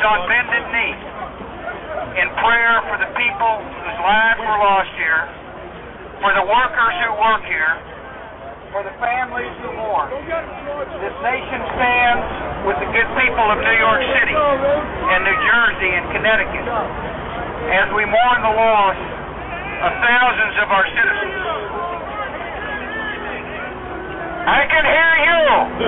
on bended knee in prayer for the people whose lives were lost here, for the workers who work here, for the families who mourn. This nation stands with the good people of New York City and New Jersey and Connecticut as we mourn the loss of thousands of our citizens. I can hear you!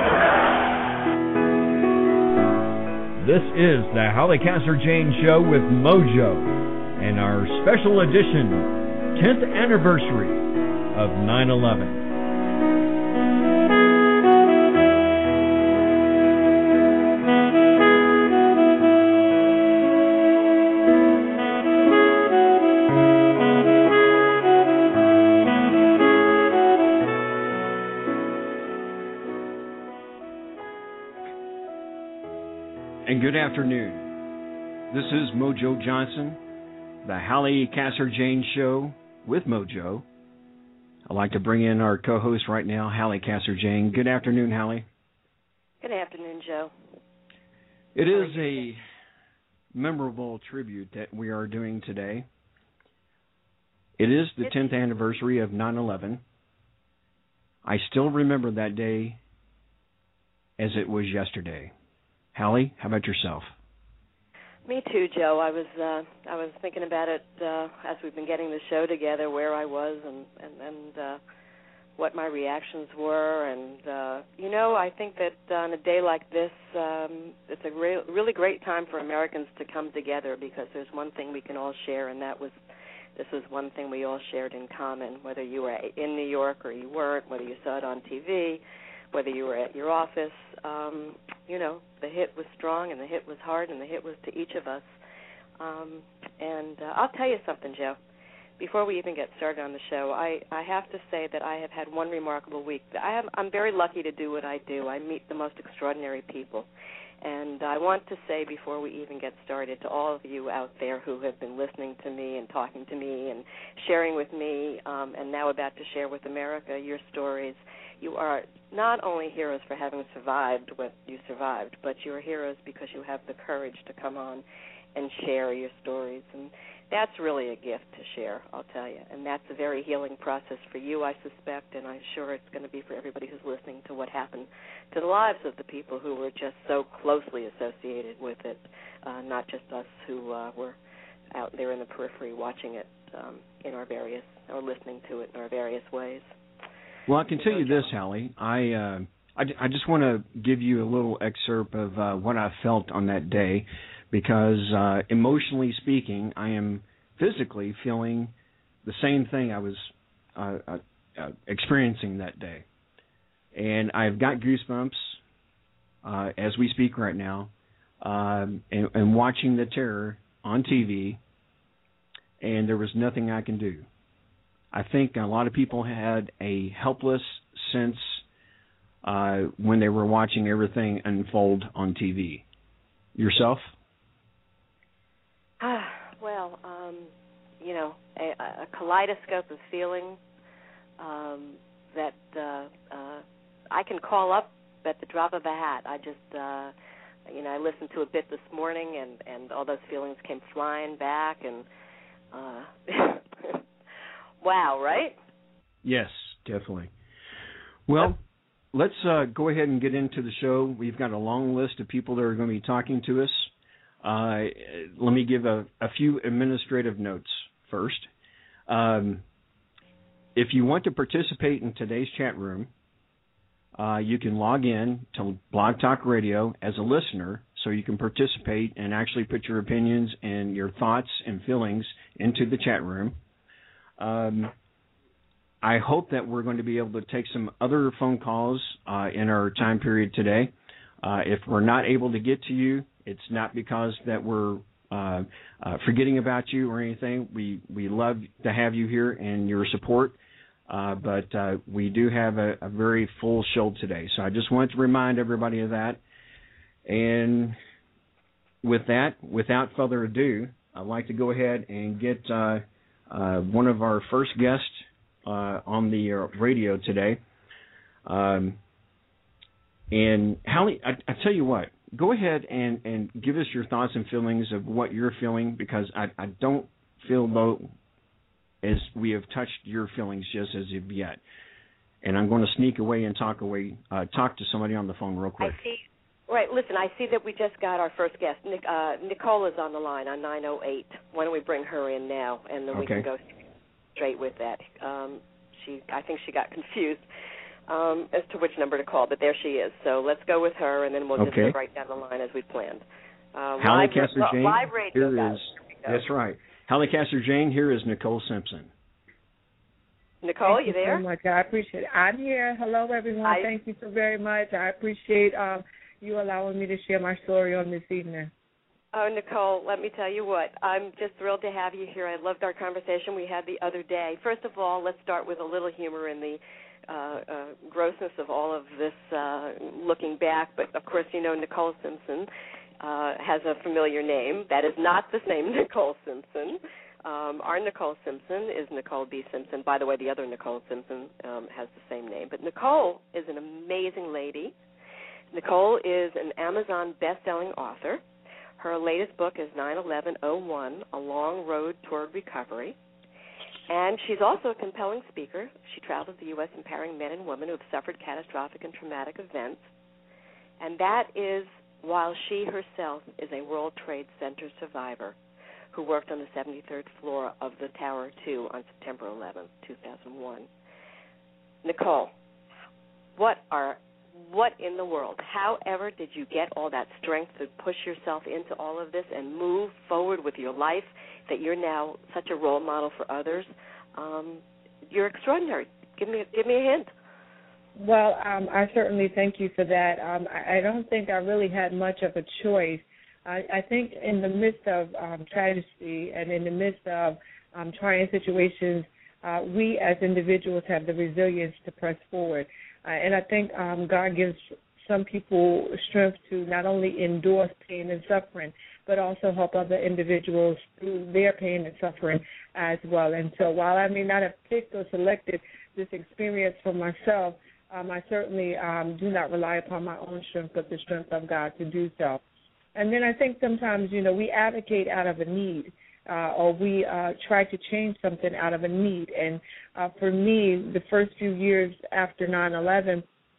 This is the Hallie Castor-Jayne Show with Mojo and our special edition, 10th anniversary of 9/11. And good afternoon. This is Mojo Johnson, the Hallie Castor-Jayne Show with Mojo. I'd like to bring in our co-host right now, Hallie Castor-Jayne. Good afternoon, Hallie. Good afternoon, Joe. It is a memorable tribute that we are doing today. It is the 10th anniversary of 9/11. I still remember that day as it was yesterday. Hallie, how about yourself? Me too, Joe. I was thinking about it as we've been getting the show together, where I was and what my reactions were, and I think that on a day like this, it's a really great time for Americans to come together, because there's one thing we can all share, and this was one thing we all shared in common, whether you were in New York or you weren't, whether you saw it on TV, whether you were at your office. The hit was strong, and the hit was hard, and the hit was to each of us. And I'll tell you something, Joe. Before we even get started on the show, I have to say that I have had one remarkable week. I'm very lucky to do what I do. I meet the most extraordinary people. And I want to say, before we even get started, to all of you out there who have been listening to me and talking to me and sharing with me, and now about to share with America your stories, you are not only heroes for having survived what you survived, but you're heroes because you have the courage to come on and share your stories. And that's really a gift to share, I'll tell you. And that's a very healing process for you, I suspect, and I'm sure it's going to be for everybody who's listening to what happened to the lives of the people who were just so closely associated with it, not just us who were out there in the periphery watching it or listening to it in our various ways. Well, I can tell you this, Hallie. I just want to give you a little excerpt of what I felt on that day, because emotionally speaking, I am physically feeling the same thing I was experiencing that day. And I've got goosebumps as we speak right now, and watching the terror on TV, and there was nothing I can do. I think a lot of people had a helpless sense when they were watching everything unfold on TV. Yourself? Well, a kaleidoscope of feeling that I can call up at the drop of a hat. I just, I listened to a bit this morning, and all those feelings came flying back, and wow, right? Yes, definitely. Well, let's go ahead and get into the show. We've got a long list of people that are going to be talking to us. Let me give a few administrative notes first. If you want to participate in today's chat room, you can log in to Blog Talk Radio as a listener, so you can participate and actually put your opinions and your thoughts and feelings into the chat room. I hope that we're going to be able to take some other phone calls in our time period today. If we're not able to get to you, it's not because that we're forgetting about you or anything. We love to have you here and your support, but we do have a very full show today. So I just wanted to remind everybody of that. And with that, without further ado, I'd like to go ahead and get one of our first guests on the radio today. And Hallie, I tell you what, go ahead and give us your thoughts and feelings of what you're feeling, because I don't feel though as we have touched your feelings just as of yet. And I'm going to sneak away and talk to somebody on the phone real quick. I see. Right, listen, I see that we just got our first guest. Nicole is on the line on 908. Why don't we bring her in now, and then we can go straight with that. I think she got confused as to which number to call, but there she is. So let's go with her, and then we'll just go right down the line as we planned. Hallie Castor-Jane, live radio, here is, that's right. Hallie Castor-Jane, here is Nicole Simpson. Nicole, you there? Thank you so much. I appreciate it. I'm here. Hello, everyone. Thank you so very much. I appreciate you allowing me to share my story on this evening. Oh, Nicole, let me tell you what. I'm just thrilled to have you here. I loved our conversation we had the other day. First of all, let's start with a little humor in the grossness of all of this looking back. But, of course, you know Nicole Simpson has a familiar name. That is not the same Nicole Simpson. Our Nicole Simpson is Nicole B. Simpson. By the way, the other Nicole Simpson has the same name. But Nicole is an amazing lady. Nicole is an Amazon best-selling author. Her latest book is 9/11/01, A Long Road Toward Recovery. And she's also a compelling speaker. She travels the U.S. empowering men and women who have suffered catastrophic and traumatic events. And that is while she herself is a World Trade Center survivor who worked on the 73rd floor of the Tower 2 on September 11, 2001. Nicole, what in the world, however did you get all that strength to push yourself into all of this and move forward with your life, that you're now such a role model for others? You're extraordinary. Give me a hint. Well, I certainly thank you for that. I don't think I really had much of a choice. I think in the midst of tragedy and in the midst of trying situations, we as individuals have the resilience to press forward. And I think God gives some people strength to not only endure pain and suffering, but also help other individuals through their pain and suffering as well. And so while I may not have picked or selected this experience for myself, I certainly do not rely upon my own strength, but the strength of God to do so. And then I think sometimes, we advocate out of a need, or we try to change something out of a need. And for me, the first few years after 9/11,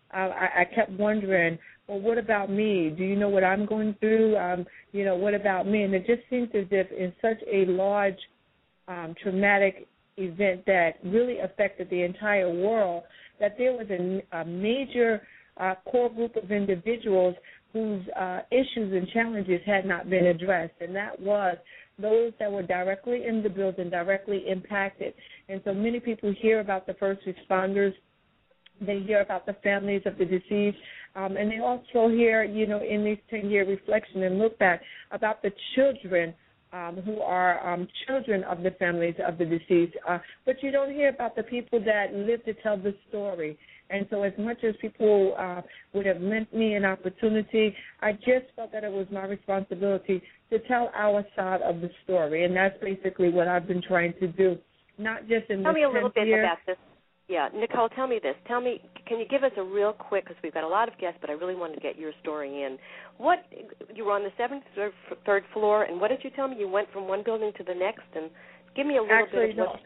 I kept wondering, well, what about me? Do you know what I'm going through? What about me? And it just seems as if in such a large traumatic event that really affected the entire world, that there was a major core group of individuals whose issues and challenges had not been addressed, and that was those that were directly in the building, directly impacted. And so many people hear about the first responders, they hear about the families of the deceased, and they also hear, in this 10-year reflection and look back about the children who are children of the families of the deceased. But you don't hear about the people that live to tell the story. And so as much as people would have lent me an opportunity, I just felt that it was my responsibility to tell our side of the story. And that's basically what I've been trying to do, not just in this 10 years. Tell me a little bit about this. Yeah, Nicole, tell me this. Can you give us a real quick, because we've got a lot of guests, but I really want to get your story in. You were on the 73rd floor, and what did you tell me? You went from one building to the next, and give me a little bit of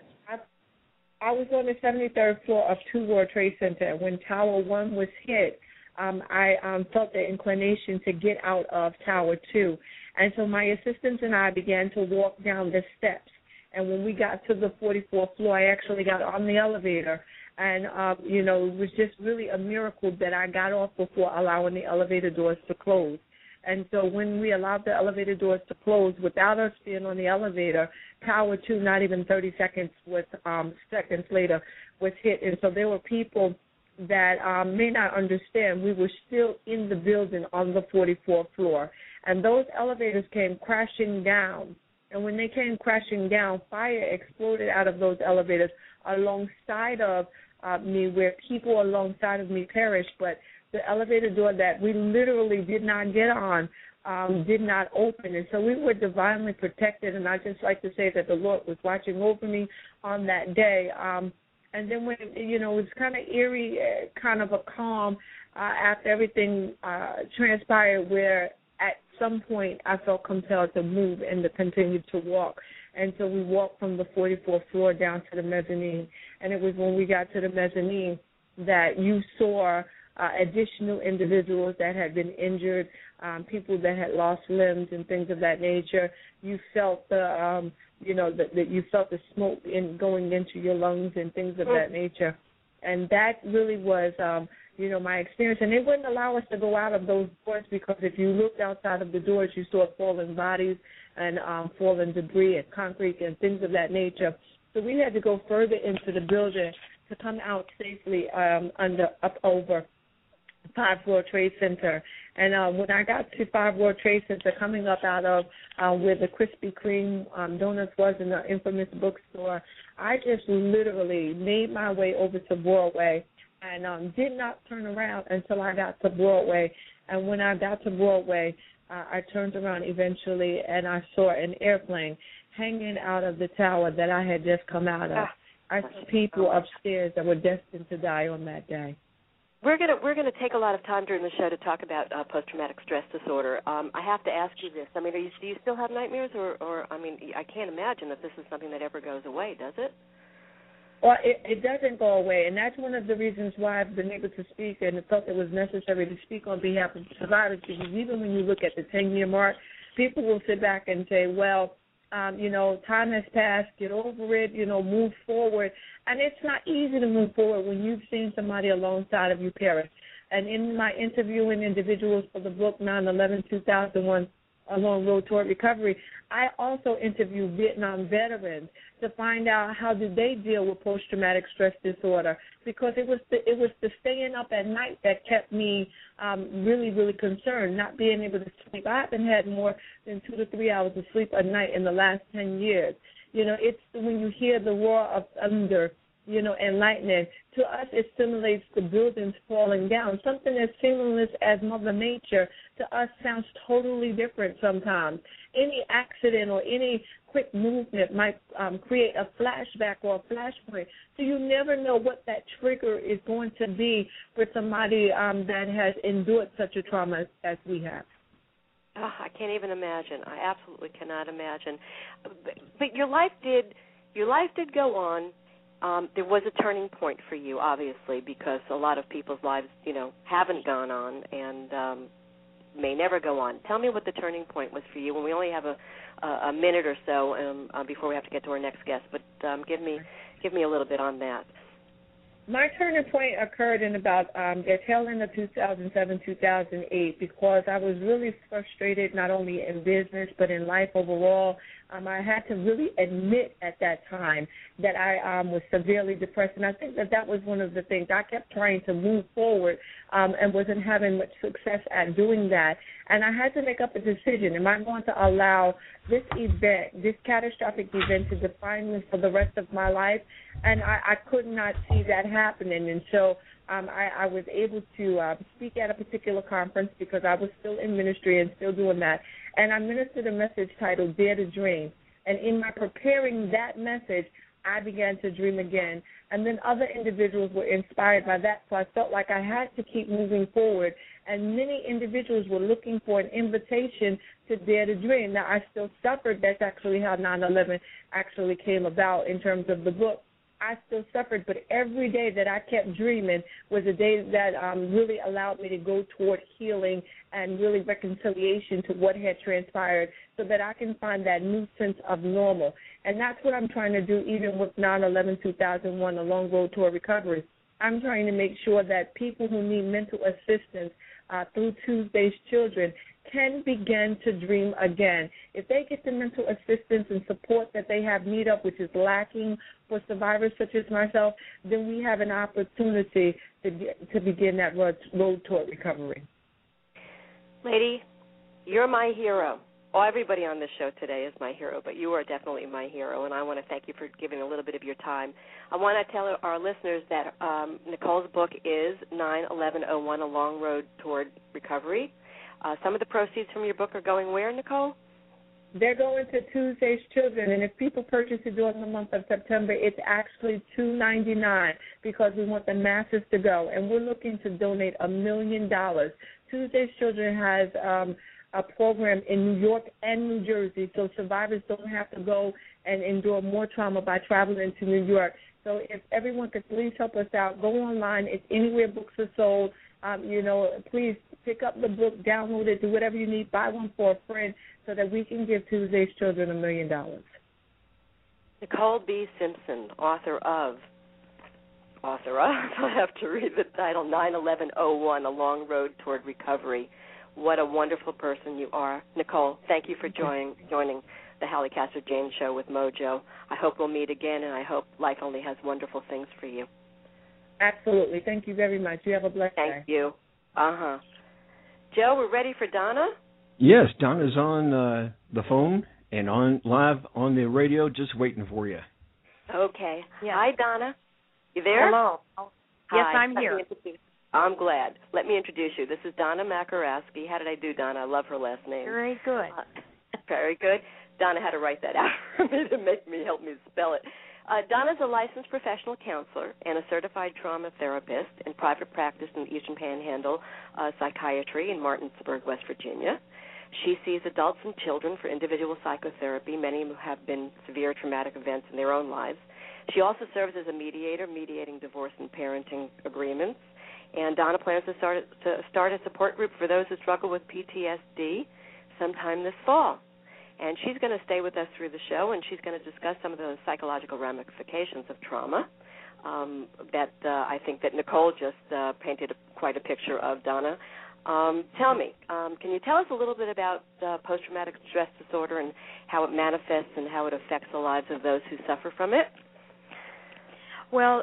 I was on the 73rd floor of 2 World Trade Center. When Tower 1 was hit, I felt the inclination to get out of Tower 2. And so my assistants and I began to walk down the steps. And when we got to the 44th floor, I actually got on the elevator. And, it was just really a miracle that I got off before allowing the elevator doors to close. And so when we allowed the elevator doors to close, without us being on the elevator, Tower 2, not even 30 seconds later, was hit. And so there were people that may not understand. We were still in the building on the 44th floor. And those elevators came crashing down. And when they came crashing down, fire exploded out of those elevators alongside of me, where people alongside of me perished. But the elevator door that we literally did not get on did not open. And so we were divinely protected. And I just like to say that the Lord was watching over me on that day. And then when, it was kind of eerie, kind of a calm after everything transpired, where some point I felt compelled to move and to continue to walk. And so we walked from the 44th floor down to the mezzanine. And it was when we got to the mezzanine that you saw additional individuals that had been injured, people that had lost limbs and things of that nature. You felt the, you felt the smoke going into your lungs and things of that nature. And that really was, my experience. And they wouldn't allow us to go out of those doors because if you looked outside of the doors, you saw fallen bodies and fallen debris and concrete and things of that nature. So we had to go further into the building to come out safely up over 5 World Trade Center. And when I got to 5 World Trade Center, coming up out of where the Krispy Kreme donuts was in the infamous bookstore, I just literally made my way over to Broadway and did not turn around until I got to Broadway. And when I got to Broadway, I turned around eventually and I saw an airplane hanging out of the tower that I had just come out of. I saw people upstairs that were destined to die on that day. We're gonna take a lot of time during the show to talk about post-traumatic stress disorder. I have to ask you this. I mean, do you still have nightmares, or I mean, I can't imagine that this is something that ever goes away, does it? Well, it doesn't go away, and that's one of the reasons why I've been able to speak and felt it was necessary to speak on behalf of survivors, because even when you look at the 10-year mark, people will sit back and say, well, time has passed, get over it, move forward. And it's not easy to move forward when you've seen somebody alongside of you perish. And in my interviewing individuals for the book 9/11/2001, A Long Road Toward Recovery, I also interviewed Vietnam veterans to find out how did they deal with post-traumatic stress disorder, because it was the staying up at night that kept me really, really concerned, not being able to sleep. I haven't had more than 2 to 3 hours of sleep a night in the last 10 years. It's when you hear the roar of thunder, and lightning, to us it simulates the buildings falling down. Something as seamless as Mother Nature to us sounds totally different sometimes. Any accident or any quick movement might create a flashback or a flashpoint. So you never know what that trigger is going to be for somebody that has endured such a trauma as we have. Oh, I can't even imagine. I absolutely cannot imagine. But your life did go on. There was a turning point for you, obviously, because a lot of people's lives, haven't gone on and may never go on. Tell me what the turning point was for you. And we only have a minute or so before we have to get to our next guest. But give me a little bit on that. My turning point occurred in about the tail end of 2007, 2008, because I was really frustrated not only in business but in life overall. I had to really admit at that time that I was severely depressed, and I think that was one of the things. I kept trying to move forward and wasn't having much success at doing that. And I had to make up a decision. Am I going to allow this event, this catastrophic event, to define me for the rest of my life? And I could not see that happening. And so I was able to speak at a particular conference because I was still in ministry and still doing that. And I ministered a message titled Dare to Dream. And in my preparing that message, I began to dream again. And then other individuals were inspired by that, so I felt like I had to keep moving forward. And many individuals were looking for an invitation to dare to dream. Now, I still suffered. That's actually how 9/11 actually came about in terms of the book. I still suffered, but every day that I kept dreaming was a day that really allowed me to go toward healing and really reconciliation to what had transpired so that I can find that new sense of normal. And that's what I'm trying to do even with 9/11/2001, A Long Road Toward Recovery. I'm trying to make sure that people who need mental assistance through Tuesday's Children can begin to dream again. If they get the mental assistance and support that they have need of, which is lacking for survivors such as myself, then we have an opportunity to begin that road toward recovery. Lady, you're my hero. Well, everybody on this show today is my hero, but you are definitely my hero, and I want to thank you for giving a little bit of your time. I want to tell our listeners that Nicole's book is 9/11/01, A Long Road Toward Recovery. Some of the proceeds from your book are going where, Nicole? They're going to Tuesday's Children, and if people purchase it during the month of September, it's actually $2.99 because we want the masses to go, and we're looking to donate $1 million. Tuesday's Children has a program in New York and New Jersey, so survivors don't have to go and endure more trauma by traveling to New York. So if everyone could please help us out, go online. It's anywhere books are sold. Please pick up the book, download it, do whatever you need, buy one for a friend so that we can give Tuesday's Children $1 million. Nicole B. Simpson, author of, I have to read the title, 9/11/01, A Long Road Toward Recovery. What a wonderful person you are. Nicole, thank you for joining the Hallie Castor-Jaynes Show with Mojo. I hope we'll meet again, and I hope life only has wonderful things for you. Absolutely. Thank you very much. You have a blessed day. Thank you. Joe, we're ready for Donna? Yes, Donna's on the phone and on live on the radio, just waiting for you. Okay. Yes. Hi, Donna. You there? Hello. Yes, Hi. I'm here. I'm glad. Let me introduce you. This is Donna Makarowski. How did I do, Donna? I love her last name. Very good. Very good. Donna had to write that out for me to help me spell it. Donna's a licensed professional counselor and a certified trauma therapist in private practice in the Eastern Panhandle Psychiatry in Martinsburg, West Virginia. She sees adults and children for individual psychotherapy, many who have been severe traumatic events in their own lives. She also serves as a mediator, mediating divorce and parenting agreements. And Donna plans to start a support group for those who struggle with PTSD sometime this fall. And she's going to stay with us through the show, and she's going to discuss some of the psychological ramifications of trauma that I think that Nicole just painted quite a picture of, Donna. Tell me, can you tell us a little bit about post-traumatic stress disorder and how it manifests and how it affects the lives of those who suffer from it? Well,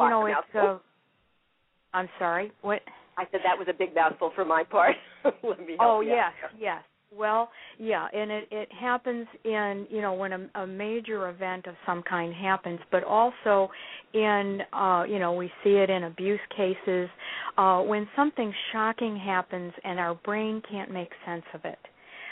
I'm sorry, what? I said that was a big mouthful for my part. Let me help you out. Yes. Well, yeah, and it happens in, when a major event of some kind happens, but also in, we see it in abuse cases, when something shocking happens and our brain can't make sense of it.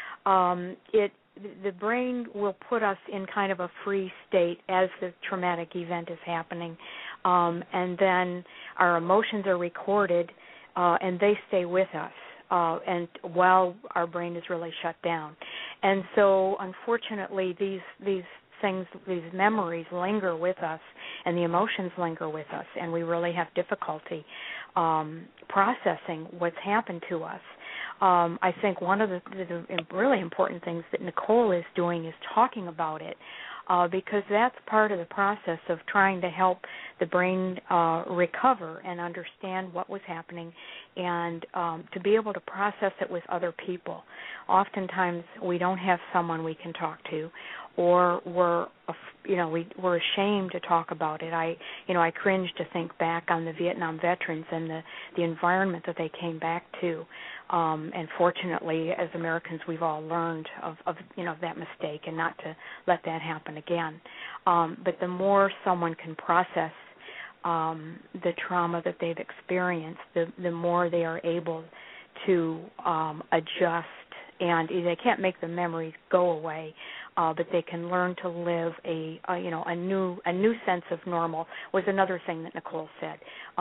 The brain will put us in kind of a freeze state as the traumatic event is happening, and then our emotions are recorded, and they stay with us. And while our brain is really shut down. And so, unfortunately, these things, these memories linger with us, and the emotions linger with us, and we really have difficulty processing what's happened to us. I think one of the really important things that Nicole is doing is talking about it, because that's part of the process of trying to help the brain recover and understand what was happening and to be able to process it with other people. Oftentimes we don't have someone we can talk to, or we're ashamed to talk about it. I cringe to think back on the Vietnam veterans and the environment that they came back to. And fortunately, as Americans, we've all learned of that mistake and not to let that happen again. But the more someone can process the trauma that they've experienced, the more they are able to adjust, and they can't make the memories go away, but they can learn to live a new sense of normal. Was another thing that Nicole said.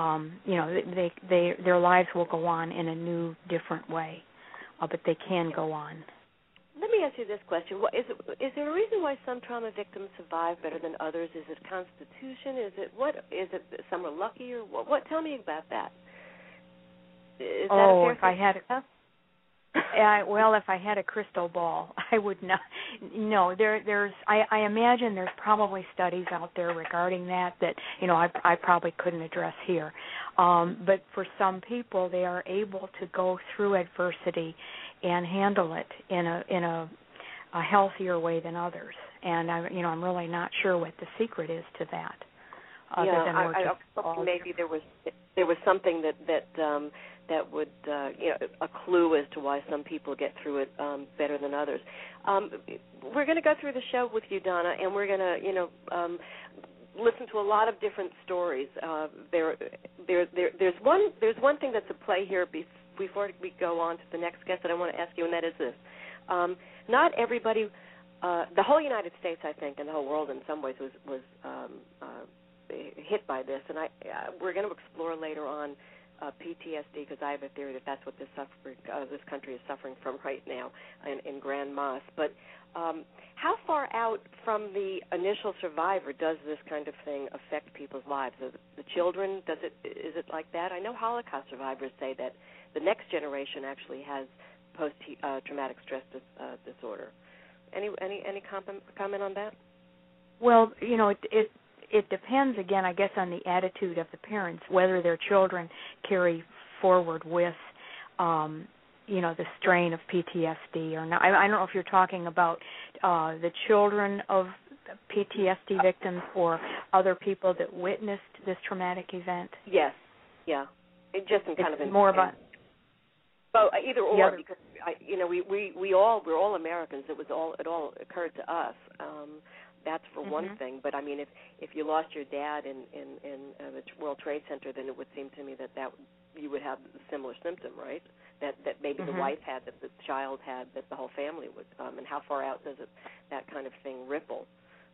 Their lives will go on in a new, different way, but they can go on. Let me ask you this question: is there a reason why some trauma victims survive better than others? Is it constitution? Is it some are luckier? What? Tell me about that. Is that a fair thing? If I had a crystal ball, I would not. No, I imagine there's probably studies out there regarding that I probably couldn't address here. But for some people, they are able to go through adversity and handle it in a healthier way than others. And I'm really not sure what the secret is to that. Maybe there was something that would a clue as to why some people get through it better than others. We're going to go through the show with you, Donna, and we're going to listen to a lot of different stories. There's one thing that's at play here before we go on to the next guest that I want to ask you, and that is this: not everybody, the whole United States, I think, and the whole world in some ways was hit by this, and we're going to explore later on PTSD, because I have a theory that that's what this country is suffering from right now in Grand Masse. But how far out from the initial survivor does this kind of thing affect people's lives? The children, is it like that? I know Holocaust survivors say that the next generation actually has post-traumatic stress disorder. Any comment on that? Well, it depends, again, I guess, on the attitude of the parents, whether their children carry forward with, the strain of PTSD or not. I don't know if you're talking about the children of PTSD victims or other people that witnessed this traumatic event. Yes, yeah. It just more about. Well, either or, because we're all Americans. It all occurred to us. That's for one thing. But I mean, if you lost your dad in the World Trade Center, then it would seem to me that you would have a similar symptom, right? That maybe the wife had, that the child had, that the whole family would. And how far out does that kind of thing ripple?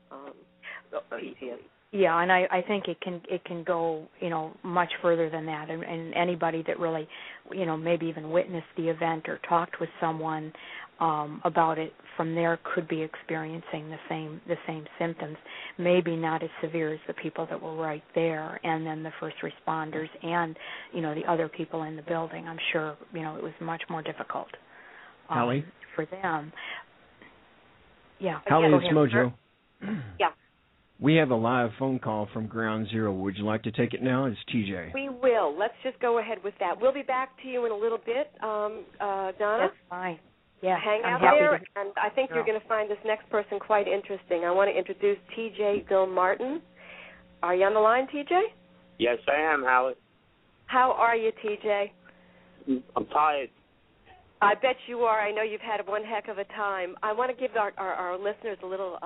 PTSD. Yeah, and I think it can go much further than that, and anybody that really maybe even witnessed the event or talked with someone about it from there could be experiencing the same symptoms, maybe not as severe as the people that were right there, and then the first responders and the other people in the building. I'm sure it was much more difficult for them. Yeah, Hallie, it's Mojo. Yeah. We have a live phone call from Ground Zero. Would you like to take it now? It's TJ. We will. Let's just go ahead with that. We'll be back to you in a little bit. Donna? That's fine. Yeah, hang out there, and I think you're going to find this next person quite interesting. I want to introduce TJ Gilmartin. Are you on the line, TJ? Yes, I am, Hallie. How are you, TJ? I'm tired. I bet you are. I know you've had one heck of a time. I want to give our listeners a little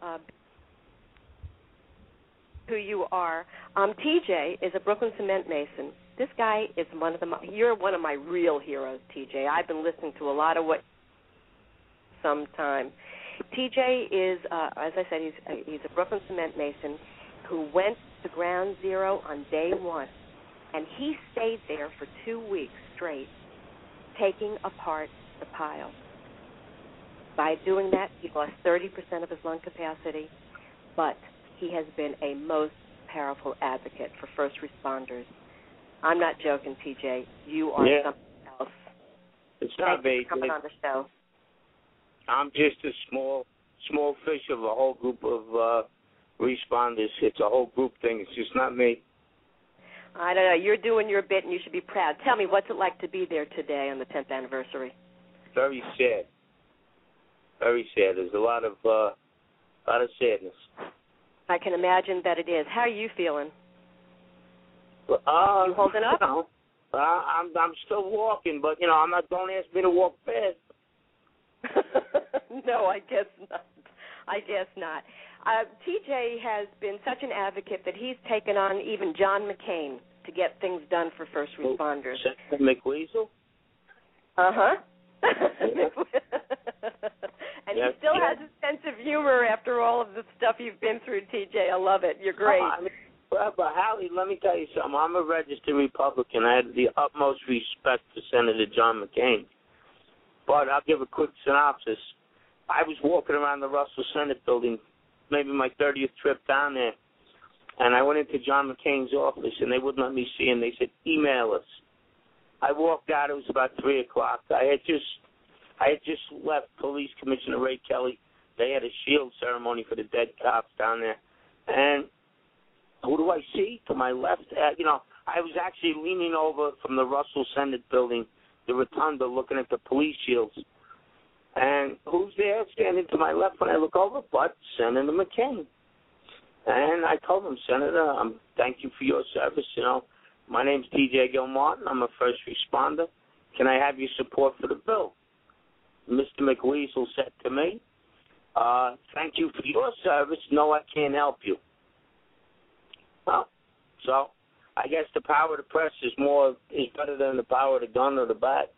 who you are. TJ is a Brooklyn cement mason. This guy is you're one of my real heroes, TJ. I've been listening to a lot of what some time. TJ is, as I said, he's a Brooklyn cement mason who went to Ground Zero on day one, and he stayed there for 2 weeks straight, taking apart the pile. By doing that, he lost 30% of his lung capacity, but he has been a most powerful advocate for first responders. I'm not joking, TJ. You are something else. It's not Thank you for coming on the show. I'm just a small fish of a whole group of responders. It's a whole group thing. It's just not me. I don't know. You're doing your bit, and you should be proud. Tell me, what's it like to be there today on the 10th anniversary? Very sad. Very sad. There's a lot of sadness. I can imagine that it is. How are you feeling? You holding up? I'm still walking, but I'm not. Don't ask me to walk fast. No, I guess not. TJ has been such an advocate that he's taken on even John McCain to get things done for first responders. Senator McWeasel? Uh-huh. And he still has a sense of humor after all of the stuff you've been through, TJ. I love it. You're great. But Hallie, let me tell you something. I'm a registered Republican. I had the utmost respect for Senator John McCain. But I'll give a quick synopsis. I was walking around the Russell Senate building, maybe my 30th trip down there, and I went into John McCain's office, and they wouldn't let me see him. They said, email us. I walked out. It was about 3 o'clock. I had just left Police Commissioner Ray Kelly. They had a shield ceremony for the dead cops down there. And who do I see to my left? I was actually leaning over from the Russell Senate building, the rotunda, looking at the police shields. And who's there standing to my left when I look over? But Senator McCain. And I told him, Senator, thank you for your service. My name's TJ Gilmartin. I'm a first responder. Can I have your support for the bill? Mr. McWeasel said to me, thank you for your service. No, I can't help you. Well, so I guess the power of the press is better than the power of the gun or the bat.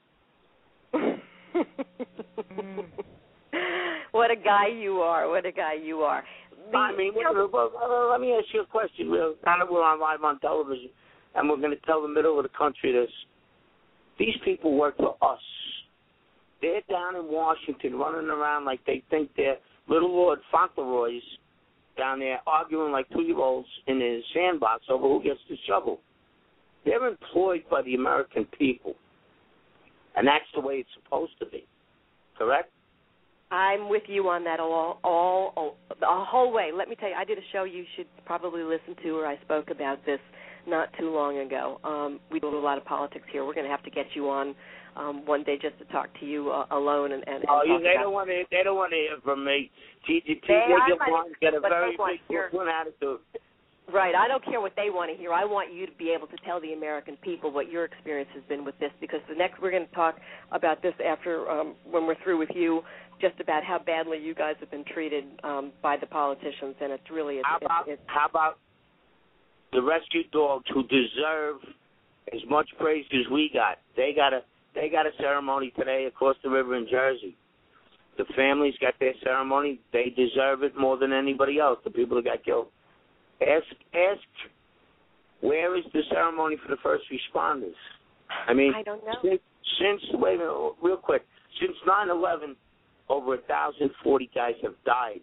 What a guy you are. What a guy you are. Let me ask you a question. We're on live on television. and we're going to tell the middle of the country this. These people work for us. They're down in Washington running around like they think they're little Lord Fauntleroys down there arguing like 2-year-olds in a sandbox over who gets the shovel. They're employed by the American people, and that's the way it's supposed to be. Correct? I'm with you on that the whole way. Let me tell you, I did a show you should probably listen to where I spoke about this not too long ago. We do a lot of politics here. We're going to have to get you on one day just to talk to you alone and talk they about don't want to. They don't want to hear from me. TJ got a very big Brooklyn attitude. Right. I don't care what they want to hear. I want you to be able to tell the American people what your experience has been with this, because we're going to talk about this after when we're through with you, just about how badly you guys have been treated by the politicians, and it's really how about the rescue dogs who deserve as much praise as we got? They got a ceremony today across the river in Jersey. The families got their ceremony. They deserve it more than anybody else, the people that got killed. Ask where is the ceremony for the first responders? I mean, I don't know. Wait a minute, real quick. Since 9/11, over 1,040 guys have died.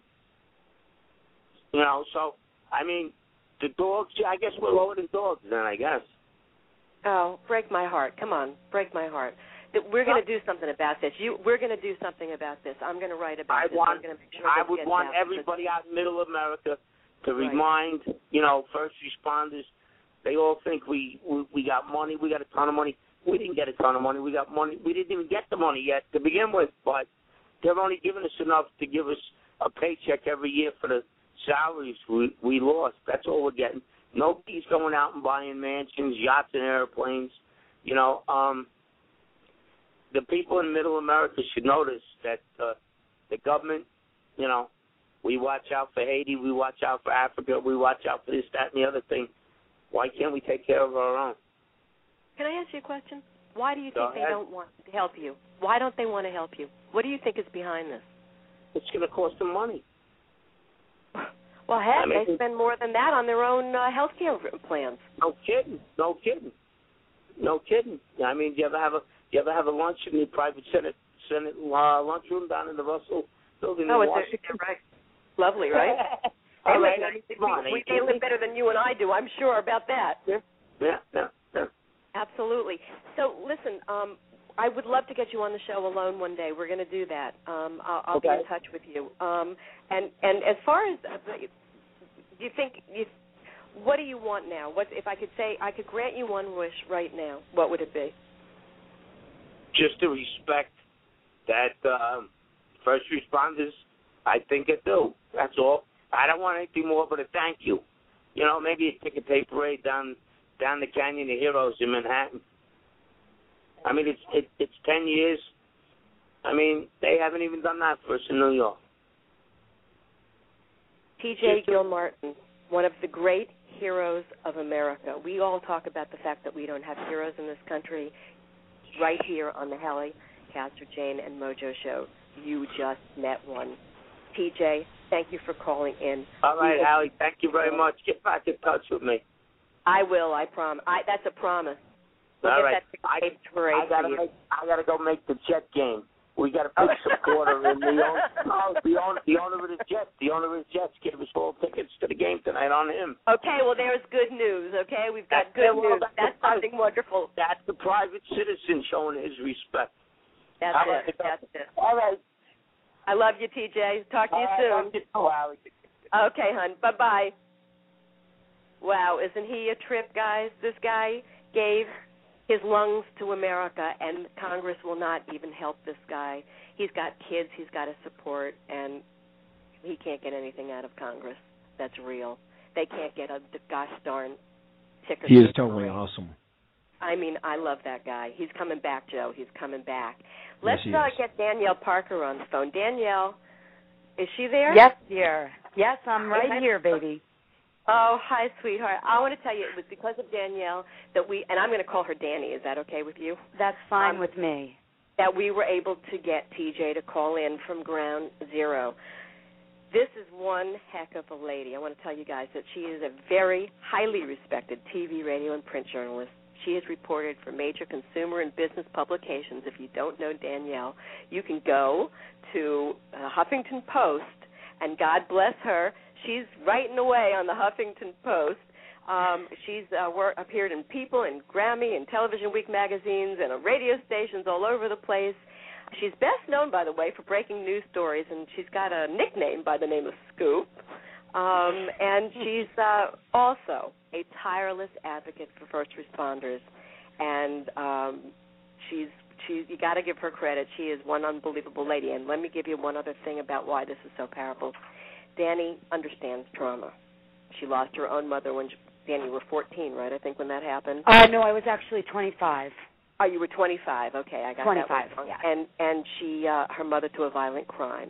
You know, so, I mean, the dogs, I guess we're lower than dogs then, I guess. Oh, break my heart. Come on, break my heart. We're going to do something about this. We're going to do something about this. I'm going to write about this. I'm going to make sure I would want everybody out in middle America to remind, first responders. They all think we got money. We got a ton of money. We didn't get a ton of money. We got money. We didn't even get the money yet to begin with, but they're only giving us enough to give us a paycheck every year for the salaries we lost. That's all we're getting. Nobody's going out and buying mansions, yachts, and airplanes. The people in middle America should notice that the government, we watch out for Haiti, we watch out for Africa, we watch out for this, that, and the other thing. Why can't we take care of our own? Can I ask you a question? Why do you think they don't want to help you? Why don't they want to help you? What do you think is behind this? It's going to cost them money. Well, heck, they spend more than that on their own health care plans. No kidding. I mean, do you ever have a lunch in the private Senate lunchroom down in the Russell Building in Washington? Right. Lovely, right? We live better than you and I do. I'm sure about that. Yeah. Absolutely. So, listen, I would love to get you on the show alone one day. We're going to do that. I'll be in touch with you. And as far as, do you think, what do you want now? If I could say, I could grant you one wish right now, what would it be? Just to respect that first responders, I think it do. That's all. I don't want anything more but a thank you. Maybe a ticket tape parade down the Canyon of Heroes in Manhattan. I mean, it's 10 years. I mean, they haven't even done that for us in New York. T.J. Gilmartin, one of the great heroes of America. We all talk about the fact that we don't have heroes in this country. Right here on the Hallie, Castor, Jane, and Mojo show, you just met one. T.J., thank you for calling in. All right, Hallie, thank you very much. Get back in touch with me. I will, I promise. That's a promise. We'll all get right. I gotta go make the Jet game. We got to put some quarter in. The owner of the Jets gave us all tickets to the game tonight on him. Okay, well, there's good news, okay? We've got good news. That's something wonderful. That's the private citizen showing his respect. That's it. All right. I love you, TJ. Talk to you soon. Love you too, Allie. Okay, hon. Bye-bye. Wow, isn't he a trip, guys? This guy gave his lungs to America, and Congress will not even help this guy. He's got kids he's got to support, and he can't get anything out of Congress. That's real. They can't get a gosh darn ticker. He is totally awesome. I mean, I love that guy. He's coming back, Joe. He's coming back. Let's get Danielle Parker on the phone. Danielle, is she there? Yes, dear. Yes, I'm right here, baby. Oh, hi, sweetheart. I want to tell you it was because of Danielle that and I'm going to call her Danny. Is that okay with you? That's fine with me. That we were able to get TJ to call in from Ground Zero. This is one heck of a lady. I want to tell you guys that she is a very highly respected TV, radio, and print journalist. She has reported for major consumer and business publications. If you don't know Danielle, you can go to Huffington Post, and God bless her, she's writing away on the Huffington Post. She's appeared in People and Grammy and Television Week magazines and radio stations all over the place. She's best known, by the way, for breaking news stories, and she's got a nickname by the name of Scoop. And she's also a tireless advocate for first responders. And you got to give her credit. She is one unbelievable lady. And let me give you one other thing about why this is so powerful. Danny understands trauma. She lost her own mother when Danny, you were 14, right? I think when that happened. No, I was actually 25. Oh, you were 25. Okay, I got 25, that wrong. Yeah. And she, her mother to a violent crime,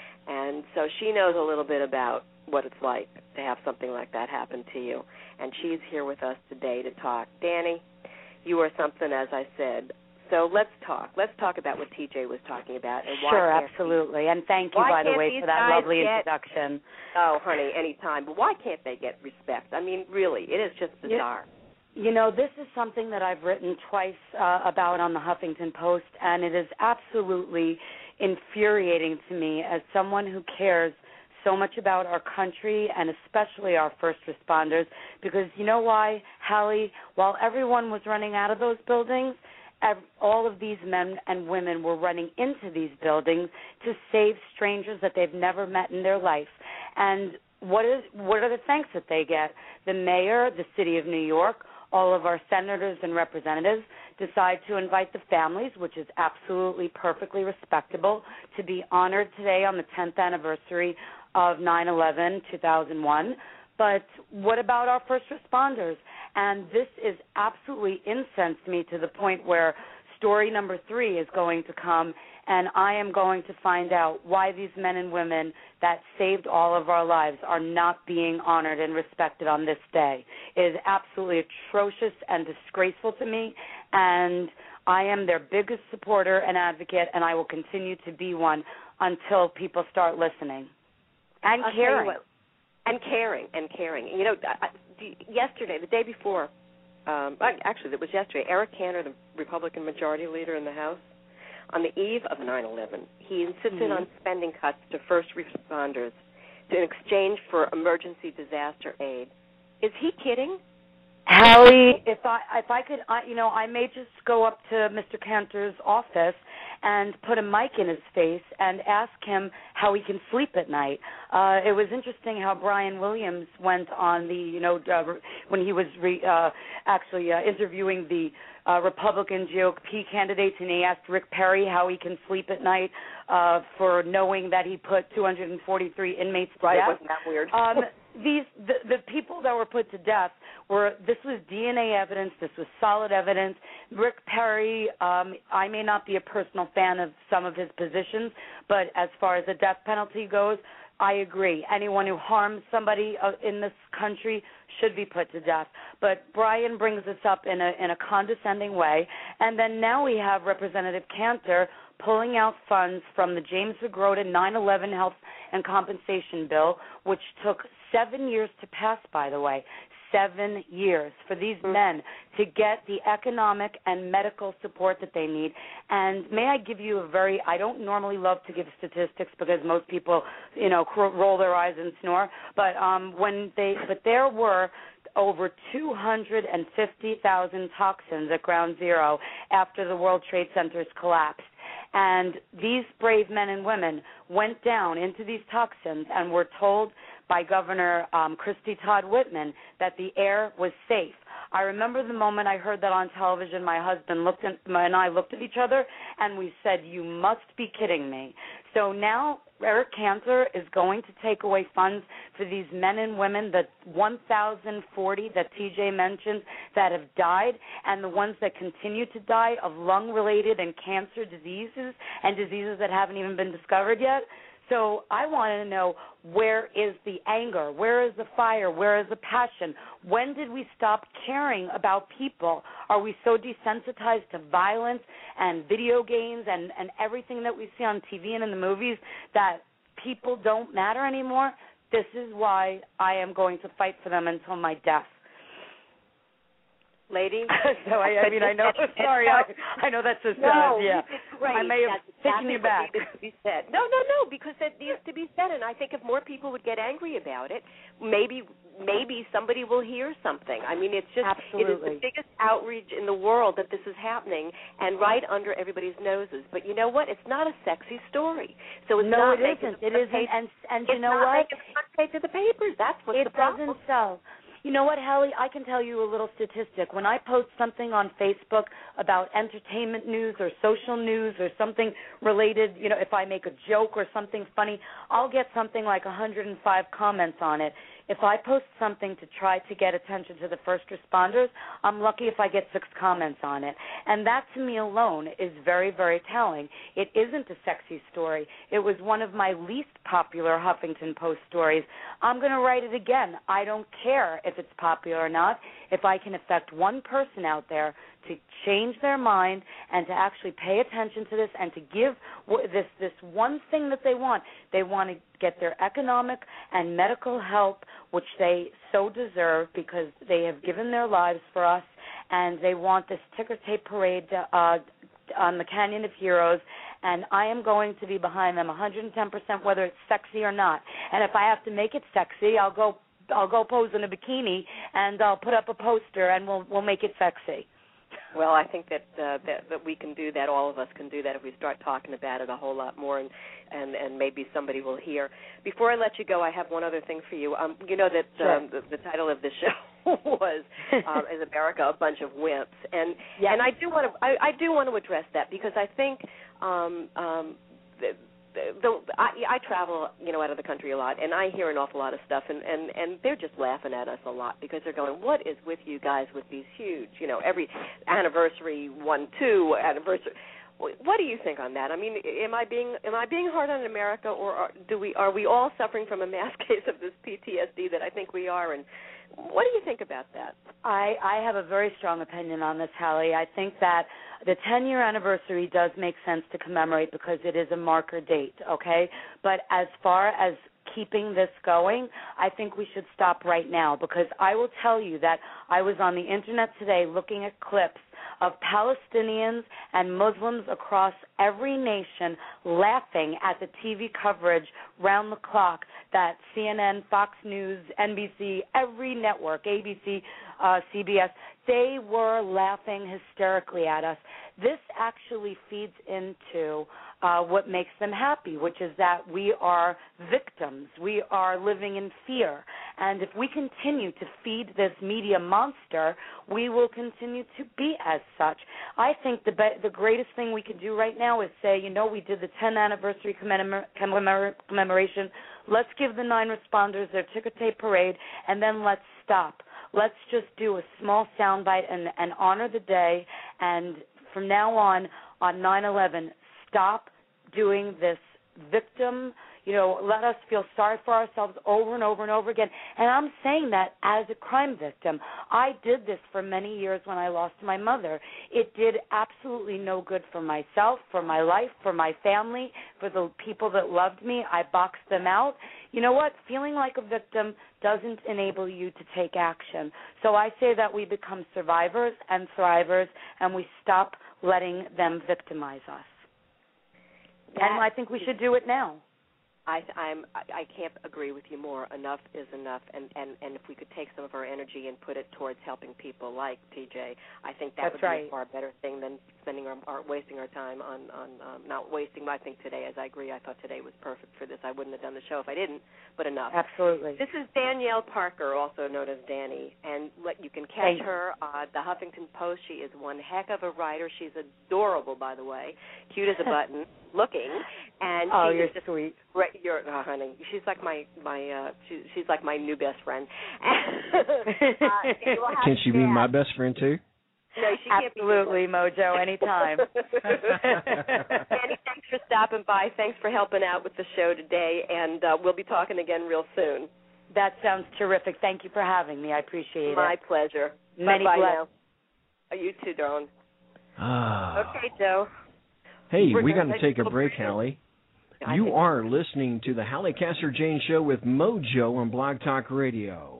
and so she knows a little bit about what it's like to have something like that happen to you. And she's here with us today to talk. Danny, you are something, as I said. So let's talk. Let's talk about what TJ was talking about. And why sure, absolutely. And thank you, by the way, for that lovely introduction. Oh, honey, anytime. But why can't they get respect? I mean, really, it is just bizarre. You know, this is something that I've written twice about on the Huffington Post, and it is absolutely infuriating to me as someone who cares so much about our country and especially our first responders, because you know why, Hallie? While everyone was running out of those buildings, all of these men and women were running into these buildings to save strangers that they've never met in their life. And what are the thanks that they get? The mayor, the city of New York, all of our senators and representatives decide to invite the families, which is absolutely perfectly respectable, to be honored today on the 10th anniversary of 9/11, 2001. But what about our first responders? And this is absolutely incensed me to the point where story number 3 is going to come, and I am going to find out why these men and women that saved all of our lives are not being honored and respected on this day. It is absolutely atrocious and disgraceful to me, and I am their biggest supporter and advocate, and I will continue to be one until people start listening and caring. And caring. You know, yesterday, the day before, actually, it was yesterday, Eric Cantor, the Republican Majority Leader in the House, on the eve of 9/11, he insisted on spending cuts to first responders in exchange for emergency disaster aid. Is he kidding? Hallie, if I could, I may just go up to Mr. Cantor's office and put a mic in his face and ask him how he can sleep at night. It was interesting how Brian Williams went on when he was interviewing the Republican GOP candidates, and he asked Rick Perry how he can sleep at night for knowing that he put 243 inmates to death. Wasn't that weird? The people that were put to death this was DNA evidence, this was solid evidence. Rick Perry, I may not be a personal fan of some of his positions, but as far as the death penalty goes, I agree. Anyone who harms somebody in this country should be put to death. But Brian brings this up in a condescending way, and then now we have Representative Cantor pulling out funds from the James McGroden 9/11 Health and Compensation Bill, which took 7 years to pass, by the way. 7 years for these men to get the economic and medical support that they need. And may I give you I don't normally love to give statistics because most people, roll their eyes and snore, but there were over 250,000 toxins at Ground Zero after the World Trade Centers collapsed. And these brave men and women went down into these toxins and were told by Governor Christy Todd Whitman that the air was safe. I remember the moment I heard that on television, my husband and I looked at each other and we said, "You must be kidding me." So now Eric Cantor is going to take away funds for these men and women, the 1,040 that TJ mentioned that have died, and the ones that continue to die of lung-related and cancer diseases and diseases that haven't even been discovered yet. So I want to know, where is the anger? Where is the fire? Where is the passion? When did we stop caring about people? Are we so desensitized to violence and video games and everything that we see on TV and in the movies that people don't matter anymore, this is why I am going to fight for them until my death. Lady? So I mean, I know. Sorry, I know that's just yeah. Great. I may have taken you back. To be said. No, because it needs to be said, and I think if more people would get angry about it, maybe somebody will hear something. I mean, it's just Absolutely. It is the biggest outreach in the world that this is happening, and right under everybody's noses. But you know what? It's not a sexy story, so it's not. No, it isn't. It isn't. And you know what? It's not front page of the papers. That's what the problem. It doesn't sell. You know what, Hallie? I can tell you a little statistic. When I post something on Facebook about entertainment news or social news or something related, you know, if I make a joke or something funny, I'll get something like 105 comments on it. If I post something to try to get attention to the first responders, I'm lucky if I get 6 comments on it. And that, to me alone, is very, very telling. It isn't a sexy story. It was one of my least popular Huffington Post stories. I'm going to write it again. I don't care if it's popular or not. If I can affect one person out there to change their mind and to actually pay attention to this and to give this one thing that they want to get their economic and medical help, which they so deserve because they have given their lives for us, and they want this ticker tape parade on the Canyon of Heroes, and I am going to be behind them 110%, whether it's sexy or not. And if I have to make it sexy, I'll go pose in a bikini and I'll put up a poster and we'll make it sexy. Well, I think that we can do that. All of us can do that if we start talking about it a whole lot more, and maybe somebody will hear. Before I let you go, I have one other thing for you. You know that Sure. the title of this show was "Is America a Bunch of Wimps?" And yes. and I do want to address that because I think. I travel, you know, out of the country a lot, and I hear an awful lot of stuff, and they're just laughing at us a lot because they're going, "What is with you guys with these huge, you know, every anniversary 1-2 anniversary?" What do you think on that? I mean, am I being hard on America, or are we all suffering from a mass case of this PTSD that I think we are? And what do you think about that? I have a very strong opinion on this, Hallie. I think that the 10-year anniversary does make sense to commemorate because it is a marker date, okay? But as far as keeping this going, I think we should stop right now because I will tell you that I was on the Internet today looking at clips of Palestinians and Muslims across every nation laughing at the TV coverage round the clock that CNN, Fox News, NBC, every network, ABC, CBS, they were laughing hysterically at us. This actually feeds into what makes them happy, which is that we are victims. We are living in fear. And if we continue to feed this media monster, we will continue to be as such. I think the greatest thing we can do right now is say, you know, we did the 10th anniversary commemoration. Let's give the 9 responders their ticker tape parade, and then let's stop. Let's just do a small soundbite and honor the day. And from now on 9/11, stop doing this victim, you know, let us feel sorry for ourselves over and over and over again. And I'm saying that as a crime victim. I did this for many years when I lost my mother. It did absolutely no good for myself, for my life, for my family, for the people that loved me. I boxed them out. You know what? Feeling like a victim doesn't enable you to take action. So I say that we become survivors and thrivers, and we stop letting them victimize us. And I think we should do it now. I can't agree with you more. Enough is enough, and if we could take some of our energy and put it towards helping people like TJ, I think that would be a far better thing than spending wasting our time on not wasting. I think today, as I agree, I thought today was perfect for this. I wouldn't have done the show if I didn't, but enough. Absolutely. This is Danielle Parker, also known as Danny, and you can catch her at the Huffington Post. She is one heck of a writer. She's adorable, by the way, cute as a button, looking, and you're sweet. Right, honey. She's like she's like my new best friend. Can she be my best friend too? No, she can't. Absolutely, Mojo. Anytime. Danny, thanks for stopping by. Thanks for helping out with the show today, and we'll be talking again real soon. That sounds terrific. Thank you for having me. I appreciate it. My pleasure. Many Bye blessings. now. You too, darling. Okay, Joe. Hey, we got to take a break, Hallie. You are listening to the Hallie Castor-Jayne Show with Mojo on Blog Talk Radio.